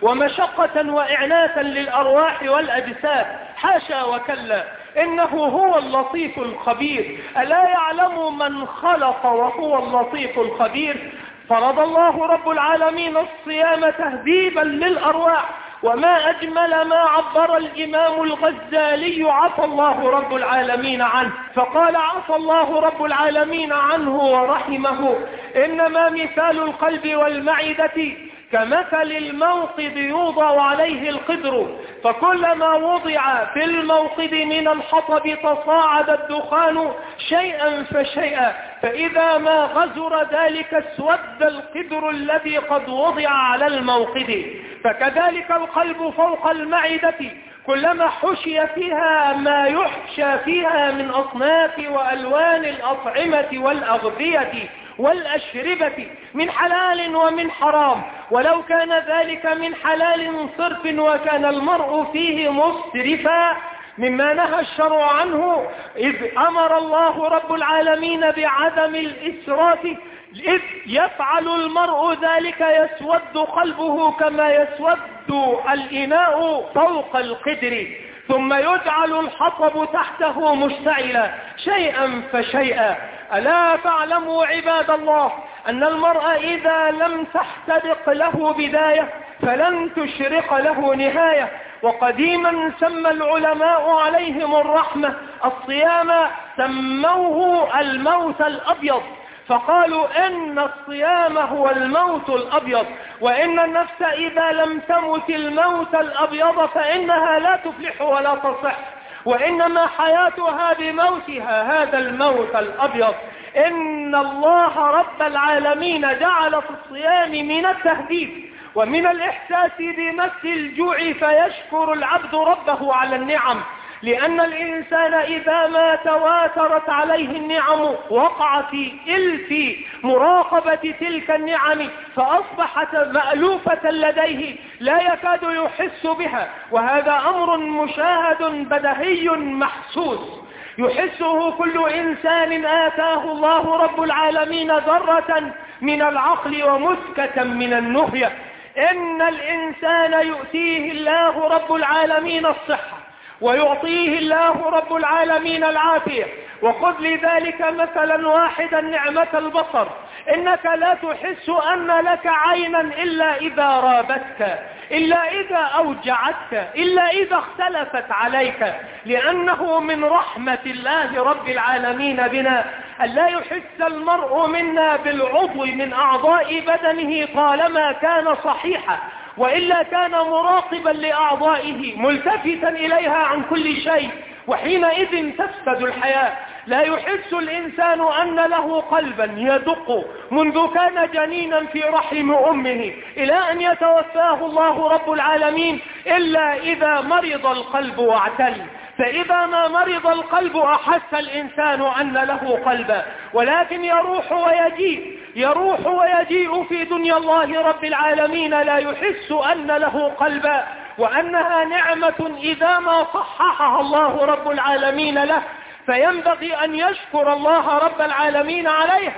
ومشقة وإعناثا للأرواح والأجساد، حاشا وكلا، إنه هو اللطيف الخبير. ألا يعلم من خلق وهو اللطيف الخبير؟ فرض الله رب العالمين الصيام تهذيبا للأرواح. وما أجمل ما عبر الإمام الغزالي عفى الله رب العالمين عنه، فقال: عفى الله رب العالمين عنه ورحمه، إنما مثال القلب والمعدة كمثل الموقد يوضع عليه القدر، فكلما وضع في الموقد من الحطب تصاعد الدخان شيئا فشيئا، فإذا ما غزر ذلك اسود القدر الذي قد وضع على الموقد. فكذلك القلب فوق المعدة، كلما حشي فيها ما يحشى فيها من أصناف وألوان الأطعمة والأغذية والأشربة من حلال ومن حرام، ولو كان ذلك من حلال صرف وكان المرء فيه مسرفا مما نهى الشرع عنه، إذ أمر الله رب العالمين بعدم الإسراف، إذ يفعل المرء ذلك يسود قلبه كما يسود الإناء فوق القدر، ثم يجعل الحطب تحته مشتعلا شيئا فشيئا. ألا تعلموا عباد الله أن المرء إذا لم تحترق له بداية فلن تشرق له نهاية. وقديما سمى العلماء عليهم الرحمة الصيام، سموه الموت الأبيض، فقالوا إن الصيام هو الموت الأبيض، وإن النفس إذا لم تمت الموت الأبيض فإنها لا تفلح ولا تصح، وإنما حياتها بموتها هذا الموت الأبيض. إن الله رب العالمين جعل في الصيام من التهديد ومن الإحساس بمس الجوع فيشكر العبد ربه على النعم، لأن الإنسان إذا ما تواترت عليه النعم وقع في إلف مراقبة تلك النعم فأصبحت مألوفة لديه لا يكاد يحس بها، وهذا أمر مشاهد بدهي محسوس يحسه كل إنسان آتاه الله رب العالمين ذرة من العقل ومسكة من النهية. إن الإنسان يؤتيه الله رب العالمين الصحة ويعطيه الله رب العالمين العافية. وخذ لذلك مثلا واحدا نعمة البصر، إنك لا تحس أن لك عينا إلا إذا رابتك، إلا إذا أوجعتك، إلا إذا اختلفت عليك، لأنه من رحمة الله رب العالمين بنا أن لا يحس المرء منا بالعضو من أعضاء بدنه طالما كان صحيحا، وإلا كان مراقبا لأعضائه ملتفتا إليها عن كل شيء، وحينئذ تفسد الحياة. لا يحس الإنسان أن له قلبا يدق منذ كان جنينا في رحم أمه إلى أن يتوفاه الله رب العالمين إلا إذا مرض القلب واعتل. فإذا ما مرض القلب أحس الإنسان أن له قلبا، ولكن يروح ويجيء يروح ويجيء في دنيا الله رب العالمين لا يحس أن له قلبا، وأنها نعمة إذا ما صححها الله رب العالمين له، فينبغي أن يشكر الله رب العالمين عليها،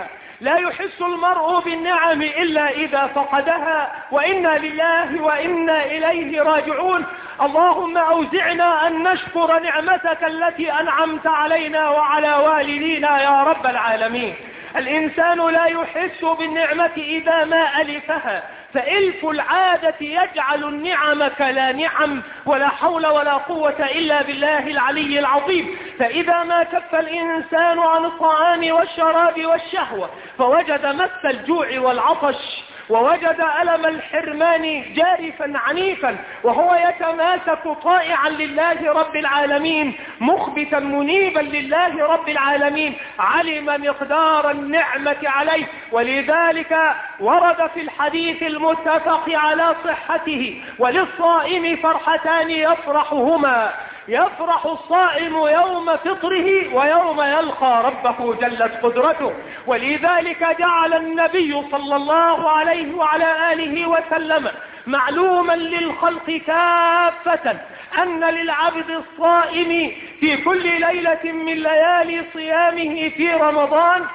لا يحس المرء بالنعم إلا إذا فقدها، وإنا لله وإنا إليه راجعون. اللهم أوزعنا أن نشكر نعمتك التي أنعمت علينا وعلى والدينا يا رب العالمين. الإنسان لا يحس بالنعمة إذا ما ألفها، فإلف العادة يجعل النعم كلا نعم، ولا حول ولا قوة إلا بالله العلي العظيم. فإذا ما كف الإنسان عن الطعام والشراب والشهوة فوجد مس الجوع والعطش، ووجد ألم الحرمان جارفا عنيفا، وهو يتماسك طائعا لله رب العالمين، مخبتا منيبا لله رب العالمين، علم مقدار النعمة عليه. ولذلك ورد في الحديث المتفق على صحته: وللصائم فرحتان يفرحهما، يفرح الصائم يوم فطره ويوم يلقى ربه جلت قدرته. ولذلك جعل النبي صلى الله عليه وعلى آله وسلم معلوما للخلق كافة أن للعبد الصائم في كل ليلة من ليالي صيامه في رمضان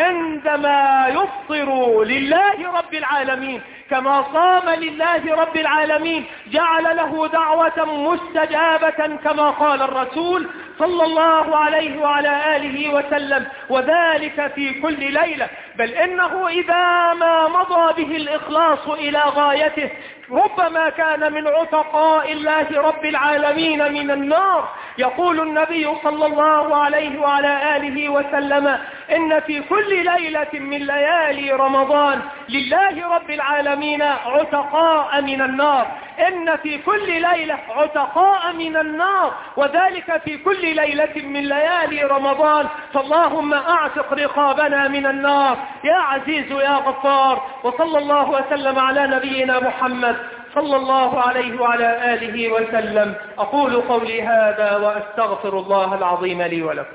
عندما يفطر لله رب العالمين كما صام لله رب العالمين جعل له دعوة مستجابة كما قال الرسول صلى الله عليه وعلى آله وسلم: وذلك في كل ليلة. بل إنه إذا ما مضى به الإخلاص إلى غايته ربما كان من عتقاء الله رب العالمين من النار. يقول النبي صلى الله عليه وعلى آله وسلم: إن في كل ليلة من ليالي رمضان لله رب العالمين عتقاء من النار. إن في كل ليلة عتقاء من النار، وذلك في كل ليلة من ليالي رمضان. فاللهم أعتق رقابنا من النار يا عزيز يا غفار. وصلى الله وسلم على نبينا محمد صلى الله عليه وعلى آله وسلم. أقول قولي هذا وأستغفر الله العظيم لي ولكم.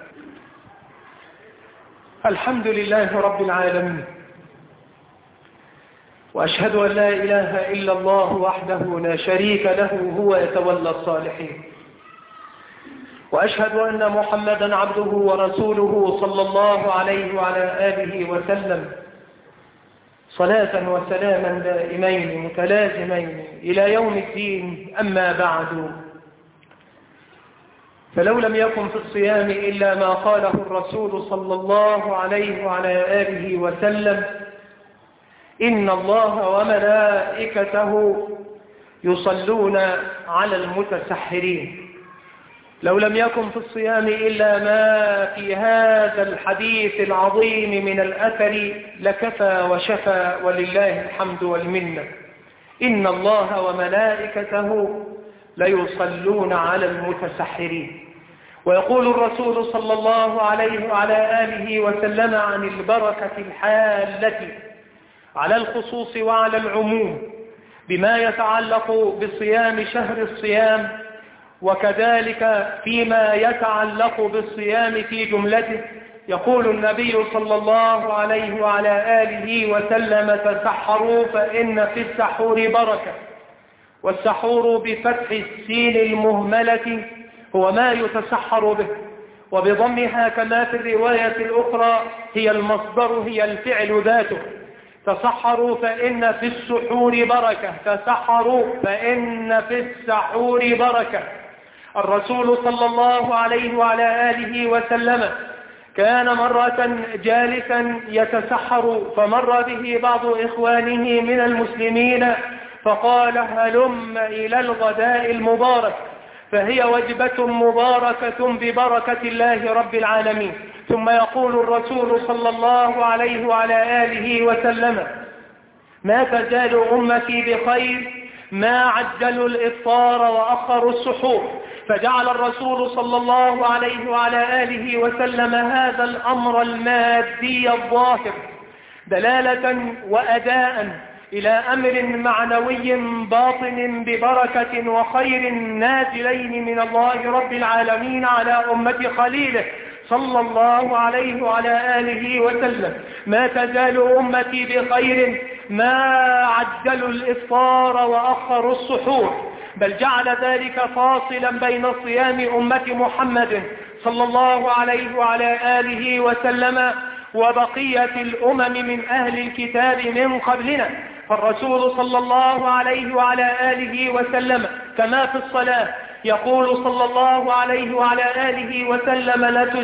الحمد لله رب العالمين، وأشهد أن لا إله إلا الله وحده لا شريك له هو يتولى الصالحين، وأشهد أن محمدا عبده ورسوله صلى الله عليه وعلى آله وسلم صلاة وسلاما دائمين متلازمين إلى يوم الدين. أما بعد، فلو لم يكن في الصيام إلا ما قاله الرسول صلى الله عليه وعلى آله وسلم: إن الله وملائكته يصلون على المتسحرين. لو لم يكن في الصيام إلا ما في هذا الحديث العظيم من الأثر لكفى وشفى، ولله الحمد والمنة. إن الله وملائكته ليصلون على المتسحرين. ويقول الرسول صلى الله عليه وعلى آله وسلم عن البركة الحالة على الخصوص وعلى العموم بما يتعلق بصيام شهر الصيام، وكذلك فيما يتعلق بالصيام في جملته. يقول النبي صلى الله عليه وعلى آله وسلم: تسحروا فإن في السحور بركة. والسحور بفتح السين المهملة هو ما يتسحر به، وبضمها كما في الرواية الأخرى هي المصدر، هي الفعل ذاته. تسحروا فإن في السحور بركة، تسحروا فإن في السحور بركة. الرسول صلى الله عليه وعلى آله وسلم كان مرة جالسا يتسحر، فمر به بعض إخوانه من المسلمين فقال: هلم إلى الغداء المبارك، فهي وجبة مباركة ببركة الله رب العالمين. ثم يقول الرسول صلى الله عليه وعلى آله وسلم: ما تزال أمتي بخير ما عجلوا الإفطار وأخروا السحور. فجعل الرسول صلى الله عليه وعلى آله وسلم هذا الأمر المادي الظاهر دلالة وأداء إلى أمر معنوي باطن ببركة وخير نازلين من الله رب العالمين على أمة خليله صلى الله عليه وعلى آله وسلم. ما تزال أمتي بخير ما عجلوا الإفطار وأخروا السحور. بل جعل ذلك فاصلا بين صيام أمة محمد صلى الله عليه وعلى آله وسلم وبقية الأمم من أهل الكتاب من قبلنا. فالرسول صلى الله عليه وعلى آله وسلم كما في الصلاة يقول صلى الله عليه وعلى آله وسلم: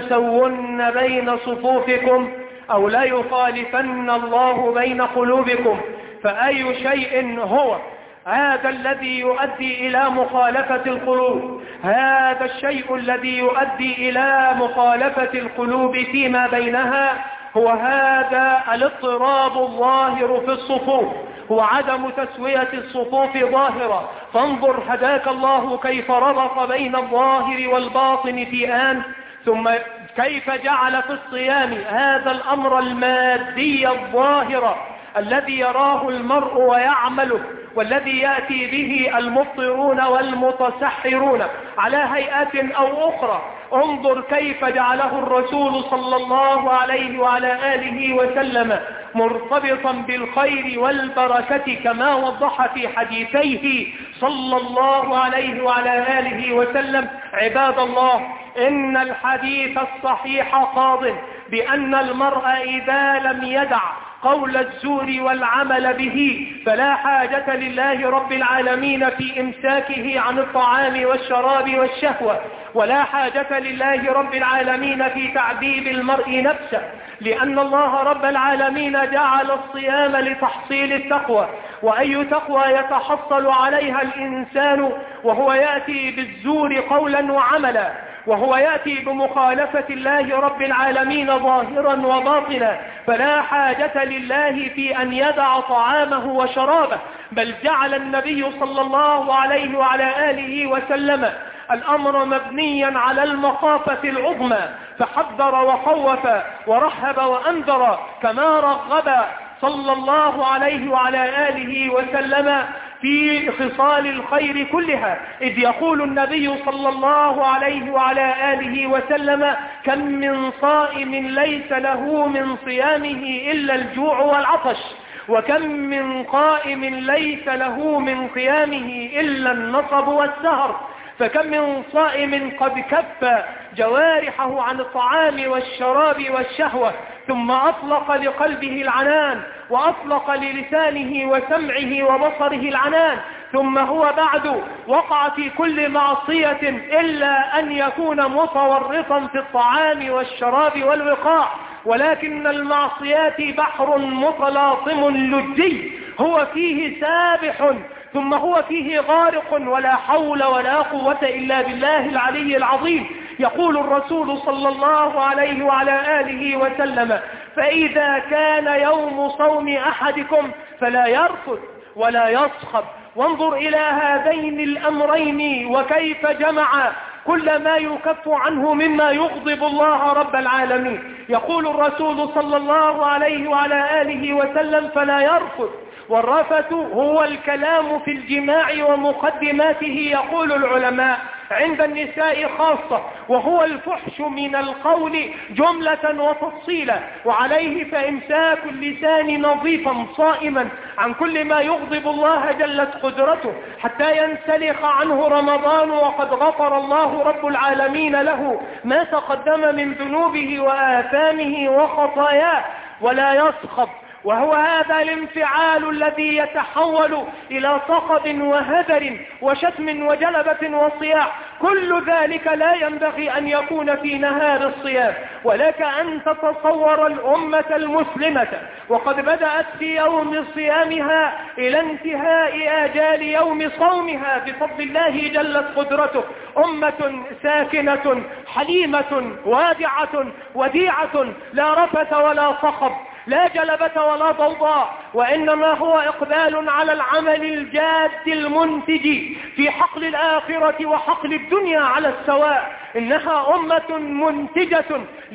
لتسون بين صفوفكم أو لا يخالفن الله بين قلوبكم. فأي شيء هو هذا الذي يؤدي إلى مخالفة القلوب؟ هذا الشيء الذي يؤدي إلى مخالفة القلوب فيما بينها هو هذا الاضطراب الظاهر في الصفوف، هو عدم تسوية الصفوف ظاهرة. فانظر هداك الله كيف ربط بين الظاهر والباطن في آن، ثم كيف جعل في الصيام هذا الأمر المادي الظاهر الذي يراه المرء ويعمله، والذي يأتي به المفطرون والمتسحرون على هيئات أو أخرى. انظر كيف جعله الرسول صلى الله عليه وعلى آله وسلم مرتبطا بالخير والبركة كما وضح في حديثيه صلى الله عليه وعلى آله وسلم. عباد الله، إن الحديث الصحيح قاض بأن المرء إذا لم يدع قول الزور والعمل به فلا حاجة لله رب العالمين في إمساكه عن الطعام والشراب والشهوة، ولا حاجة لله رب العالمين في تعذيب المرء نفسه، لأن الله رب العالمين جعل الصيام لتحصيل التقوى. وأي تقوى يتحصل عليها الإنسان وهو يأتي بالزور قولا وعملا، وهو يأتي بمخالفة الله رب العالمين ظاهرا وباطنا؟ فلا حاجة لله في أن يدع طعامه وشرابه، بل جعل النبي صلى الله عليه وعلى آله وسلم الأمر مبنيا على المخافة العظمى، فحذر وخوف ورهب وأنذر، كما رغب صلى الله عليه وعلى آله وسلم في خصال الخير كلها، إذ يقول النبي صلى الله عليه وعلى آله وسلم: كم من صائم ليس له من صيامه إلا الجوع والعطش، وكم من قائم ليس له من قيامه إلا النصب والسهر، فكم من صائم قد كف جوارحه عن الطعام والشراب والشهوة ثم أطلق لقلبه العنان، وأطلق للسانه وسمعه وبصره العنان، ثم هو بعد وقع في كل معصية إلا أن يكون متورطا في الطعام والشراب والوقاع. ولكن المعصيات بحر متلاطم لجي، هو فيه سابح ثم هو فيه غارق، ولا حول ولا قوة إلا بالله العلي العظيم. يقول الرسول صلى الله عليه وعلى آله وسلم: فإذا كان يوم صوم أحدكم فلا يرفث ولا يصخب. وانظر إلى هذين الأمرين وكيف جمع كل ما يكف عنه مما يغضب الله رب العالمين. يقول الرسول صلى الله عليه وعلى آله وسلم: فلا يرفث، والرفث هو الكلام في الجماع ومقدماته، يقول العلماء عند النساء خاصة، وهو الفحش من القول جملة وتفصيلا، وعليه فإمساك اللسان نظيفا صائما عن كل ما يغضب الله جلت قدرته حتى ينسلخ عنه رمضان وقد غفر الله رب العالمين له ما تقدم من ذنوبه وآثامه وخطاياه. ولا يصخب، وهو هذا الانفعال الذي يتحول إلى صخب وهدر وشتم وجلبة وصياح. كل ذلك لا ينبغي أن يكون في نهار الصيام. ولك أن تتصور الأمة المسلمة وقد بدأت في يوم صيامها إلى انتهاء آجال يوم صومها بفضل الله جلت قدرته، أمة ساكنة حليمة وادعة وديعة، لا رفث ولا صخب، لا جلبة ولا ضوضاء، وإنما هو إقبال على العمل الجاد المنتج في حقل الآخرة وحقل الدنيا على السواء. إنها أمة منتجة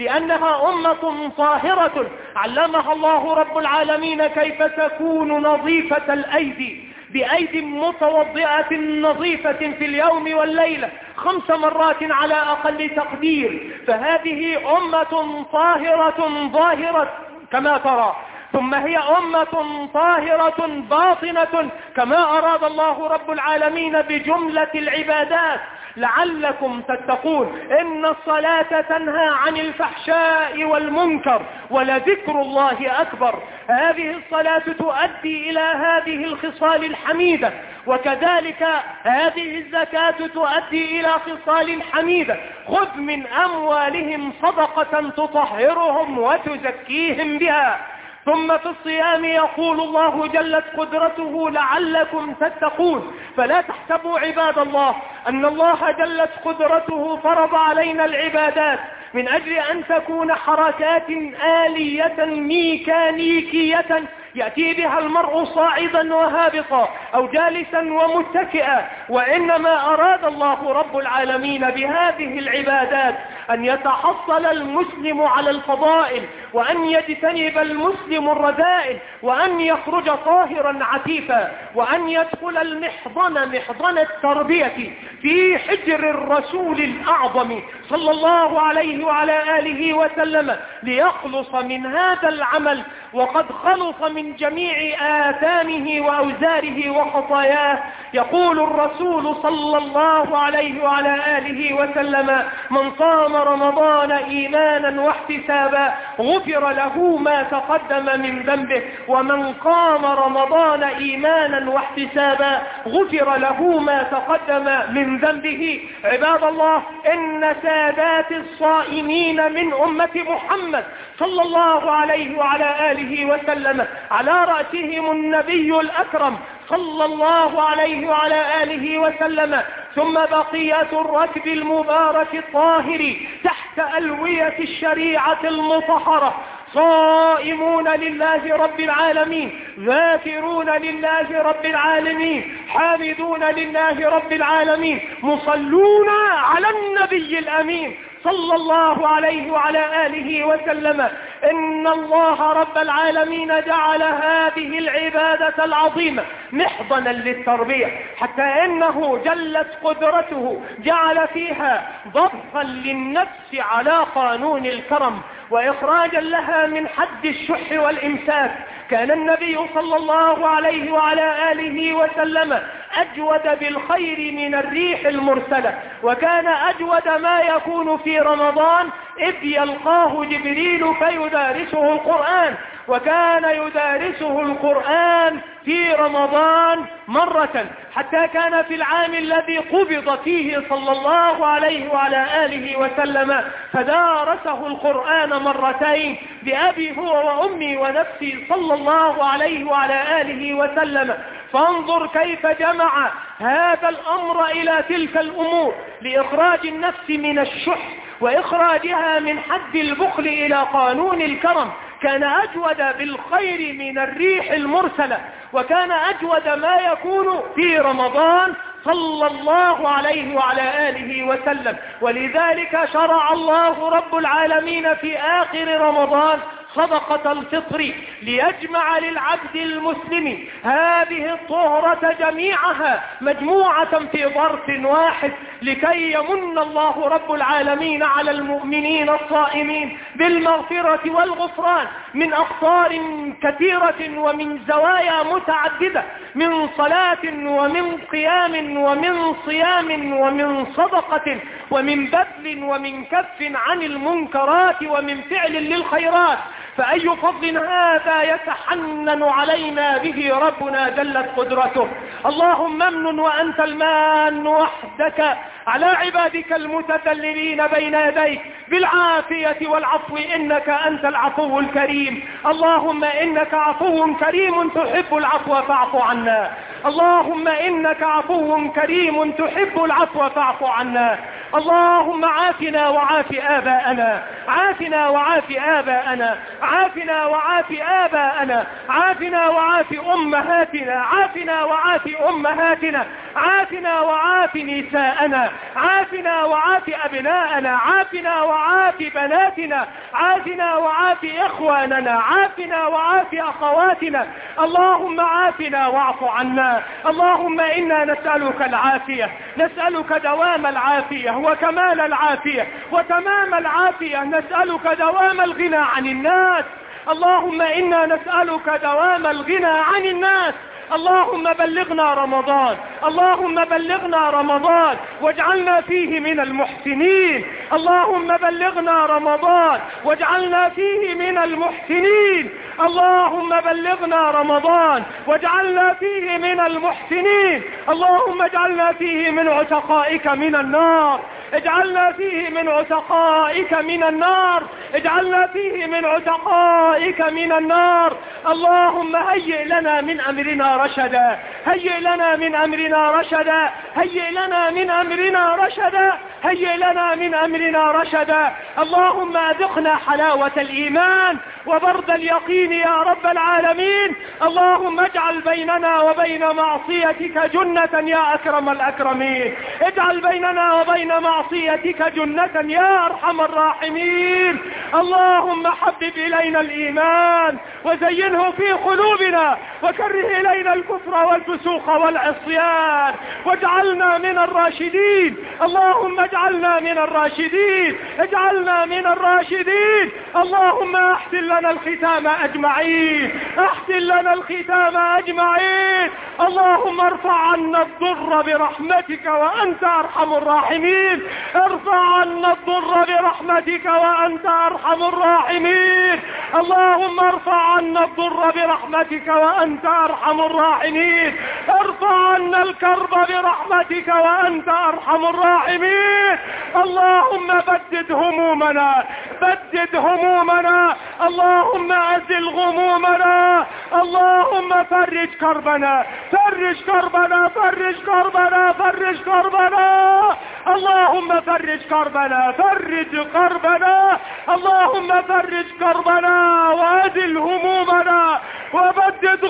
لأنها أمة طاهرة علمها الله رب العالمين كيف تكون نظيفة الأيدي، بأيدي متوضئة نظيفة في اليوم والليلة خمس مرات على أقل تقدير. فهذه أمة طاهرة ظاهرة كما ترى، ثم هي أمة طاهرة باطنة كما أراد الله رب العالمين بجملة العبادات. لعلكم تتقون. إن الصلاة تنهى عن الفحشاء والمنكر ولذكر الله أكبر. هذه الصلاة تؤدي إلى هذه الخصال الحميدة، وكذلك هذه الزكاة تؤدي إلى خصال حميدة. خذ من أموالهم صدقة تطهرهم وتزكيهم بها. ثم في الصيام يقول الله جلت قدرته لعلكم تتقون. فلا تحسبوا عباد الله أن الله جلت قدرته فرض علينا العبادات من أجل أن تكون حركات آلية ميكانيكية يأتي بها المرء صاعدا وهابطا أو جالسا ومتكئا، وإنما أراد الله رب العالمين بهذه العبادات أن يتحصل المسلم على الفضائل، وأن يجتنب المسلم الرذائل، وأن يخرج طاهرا عفيفا، وأن يدخل المحضن محضن التربية في حجر الرسول الأعظم صلى الله عليه وعلى آله وسلم ليخلص من هذا العمل وقد خلص من جميع آثامه وأوزاره وخطاياه. يقول الرسول صلى الله عليه وعلى آله وسلم: من صام رمضان إيمانا واحتسابا غفر له ما تقدم من ذنبه، ومن قام رمضان إيمانا واحتسابا غفر له ما تقدم من ذنبه. عباد الله، إن سادات الصائمين من أمة محمد صلى الله عليه وعلى آله وسلم على رأسهم النبي الأكرم صلى الله عليه وعلى آله وسلم، ثم بقية الركب المبارك الطاهر تحت ألوية الشريعة المطهرة، صائمون لله رب العالمين، ذاكرون لله رب العالمين، حامدون لله رب العالمين، مصلون على النبي الأمين صلى الله عليه وعلى آله وسلم. إن الله رب العالمين جعل هذه العبادة العظيمة محضنا للتربية، حتى إنه جلت قدرته جعل فيها ضبطا للنفس على قانون الكرم وإخراجا لها من حد الشح والإمساك. كان النبي صلى الله عليه وعلى آله وسلم أجود بالخير من الريح المرسلة، وكان أجود ما يكون في رمضان إذ يلقاه جبريل فيدارسه القرآن، وكان يدارسه القرآن في رمضان مرة، حتى كان في العام الذي قبض فيه صلى الله عليه وعلى آله وسلم فدارسه القرآن مرتين بأبي هو وأمي ونفسي صلى الله عليه وعلى آله وسلم. فانظر كيف جمع هذا الأمر إلى تلك الأمور لإخراج النفس من الشح وإخراجها من حد البخل إلى قانون الكرم. كان أجود بالخير من الريح المرسلة، وكان أجود ما يكون في رمضان صلى الله عليه وعلى آله وسلم. ولذلك شرع الله رب العالمين في آخر رمضان صدقة الفطر ليجمع للعبد المسلم هذه الطهرة جميعها مجموعة في ظرف واحد، لكي يمن الله رب العالمين على المؤمنين الصائمين بالمغفرة والغفران من أخطار كثيرة ومن زوايا متعددة، من صلاة ومن قيام ومن صيام ومن صدقة ومن بذل ومن كف عن المنكرات ومن فعل للخيرات. فأي فضل هذا يتحنن علينا به ربنا جلت قدرته. اللهم امن وأنت المان وحدك على عبادك المتذللين بين يديك بالعافية والعفو، إنك أنت العفو الكريم. اللهم إنك عفو كريم تحب العفو فاعف عنا. اللهم إنك عفو كريم تحب العفو فاعف عنا. اللهم عافنا وعاف آباءنا، عافنا وعاف آباءنا، عافنا وعاف آباءنا، عافنا وعاف أمهاتنا، عافنا وعاف أمهاتنا، عافنا وعاف نساءنا، عافنا وعاف أبناءنا، عافنا وعاف بناتنا، عافنا وعاف إخواننا، عافنا وعاف أخواتنا. اللهم عافنا واعف عنا. اللهم إنا نسألك العافية، نسألك دوام العافية وكمال العافية وتمام العافية، نسألك دوام الغنى عن الناس. اللهم إنا نسألك دوام الغنى عن الناس. اللهم بلغنا رمضان، اللهم بلغنا رمضان واجعلنا فيه من المحسنين، اللهم بلغنا رمضان واجعلنا فيه من المحسنين، اللهم بلغنا رمضان واجعلنا فيه من المحسنين، اللهم اجعلنا فيه من عتقائك من النار، اجعلنا فيه من عتقائك من النار، اجعلنا فيه من عتقائك من النار. اللهم هيئ لنا من أمرنا رشدا، هيئ لنا من أمرنا رشدا، هيئ لنا من أمرنا رشدا، هيئ لنا من أمرنا رشدا. اللهم أذقنا حلاوة الإيمان وبرد اليقين يا رب العالمين. اللهم اجعل بيننا وبين معصيتك جنة يا أكرم الأكرمين، اجعل بيننا وبين معصيتك جنة يا أرحم الراحمين. اللهم حبب إلينا الإيمان وزينه في قلوبنا وكره إلينا الكفر والفسوق والعصيان واجعلنا من الراشدين. اللهم اجعلنا من الراشدين، اجعلنا من الراشدين. اللهم احسن لنا الختام أجمعين، احسن لنا الختام أجمعين. اللهم ارفع عنا الضر برحمتك وأنت أرحم الراحمين، ارفع عنا الضر برحمتك وأنت أرحم الراحمين. اللهم ارفع عنا الضر برحمتك وأنت أرحم الراحمين، ارفع عنا الكرب برحمتك وأنت أرحم الراحمين. اللهم بدد همومنا، بدد همومنا، اللهم أزل غمومنا، اللهم فرج كربنا، فرج كربنا، فرج كربنا، فرج كربنا. اللهم فرج كربنا، فرج كربنا، اللهم فرج كربنا وأزل همومنا وبدد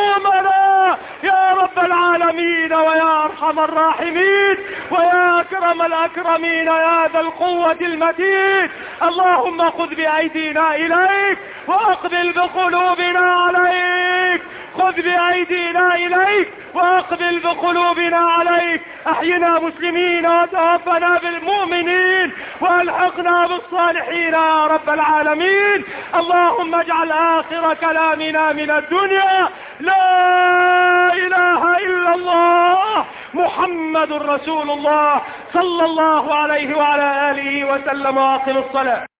غمومنا يا رب العالمين ويا أرحم الراحمين ويا أكرم الأكرمين يا ذا القوة المتين. اللهم خذ بأيدينا إليك وأقبل بقلوبنا عليك، خذ بأيدينا إليك وأقبل بقلوبنا عليك. أحينا مسلمين وتوفنا بالمؤمنين والحقنا بالصالحين يا رب العالمين. اللهم اجعل آخر كلامنا من الدنيا لا إله إلا الله محمد رسول الله صلى الله عليه وعلى آله وسلم. واقم الصلاة.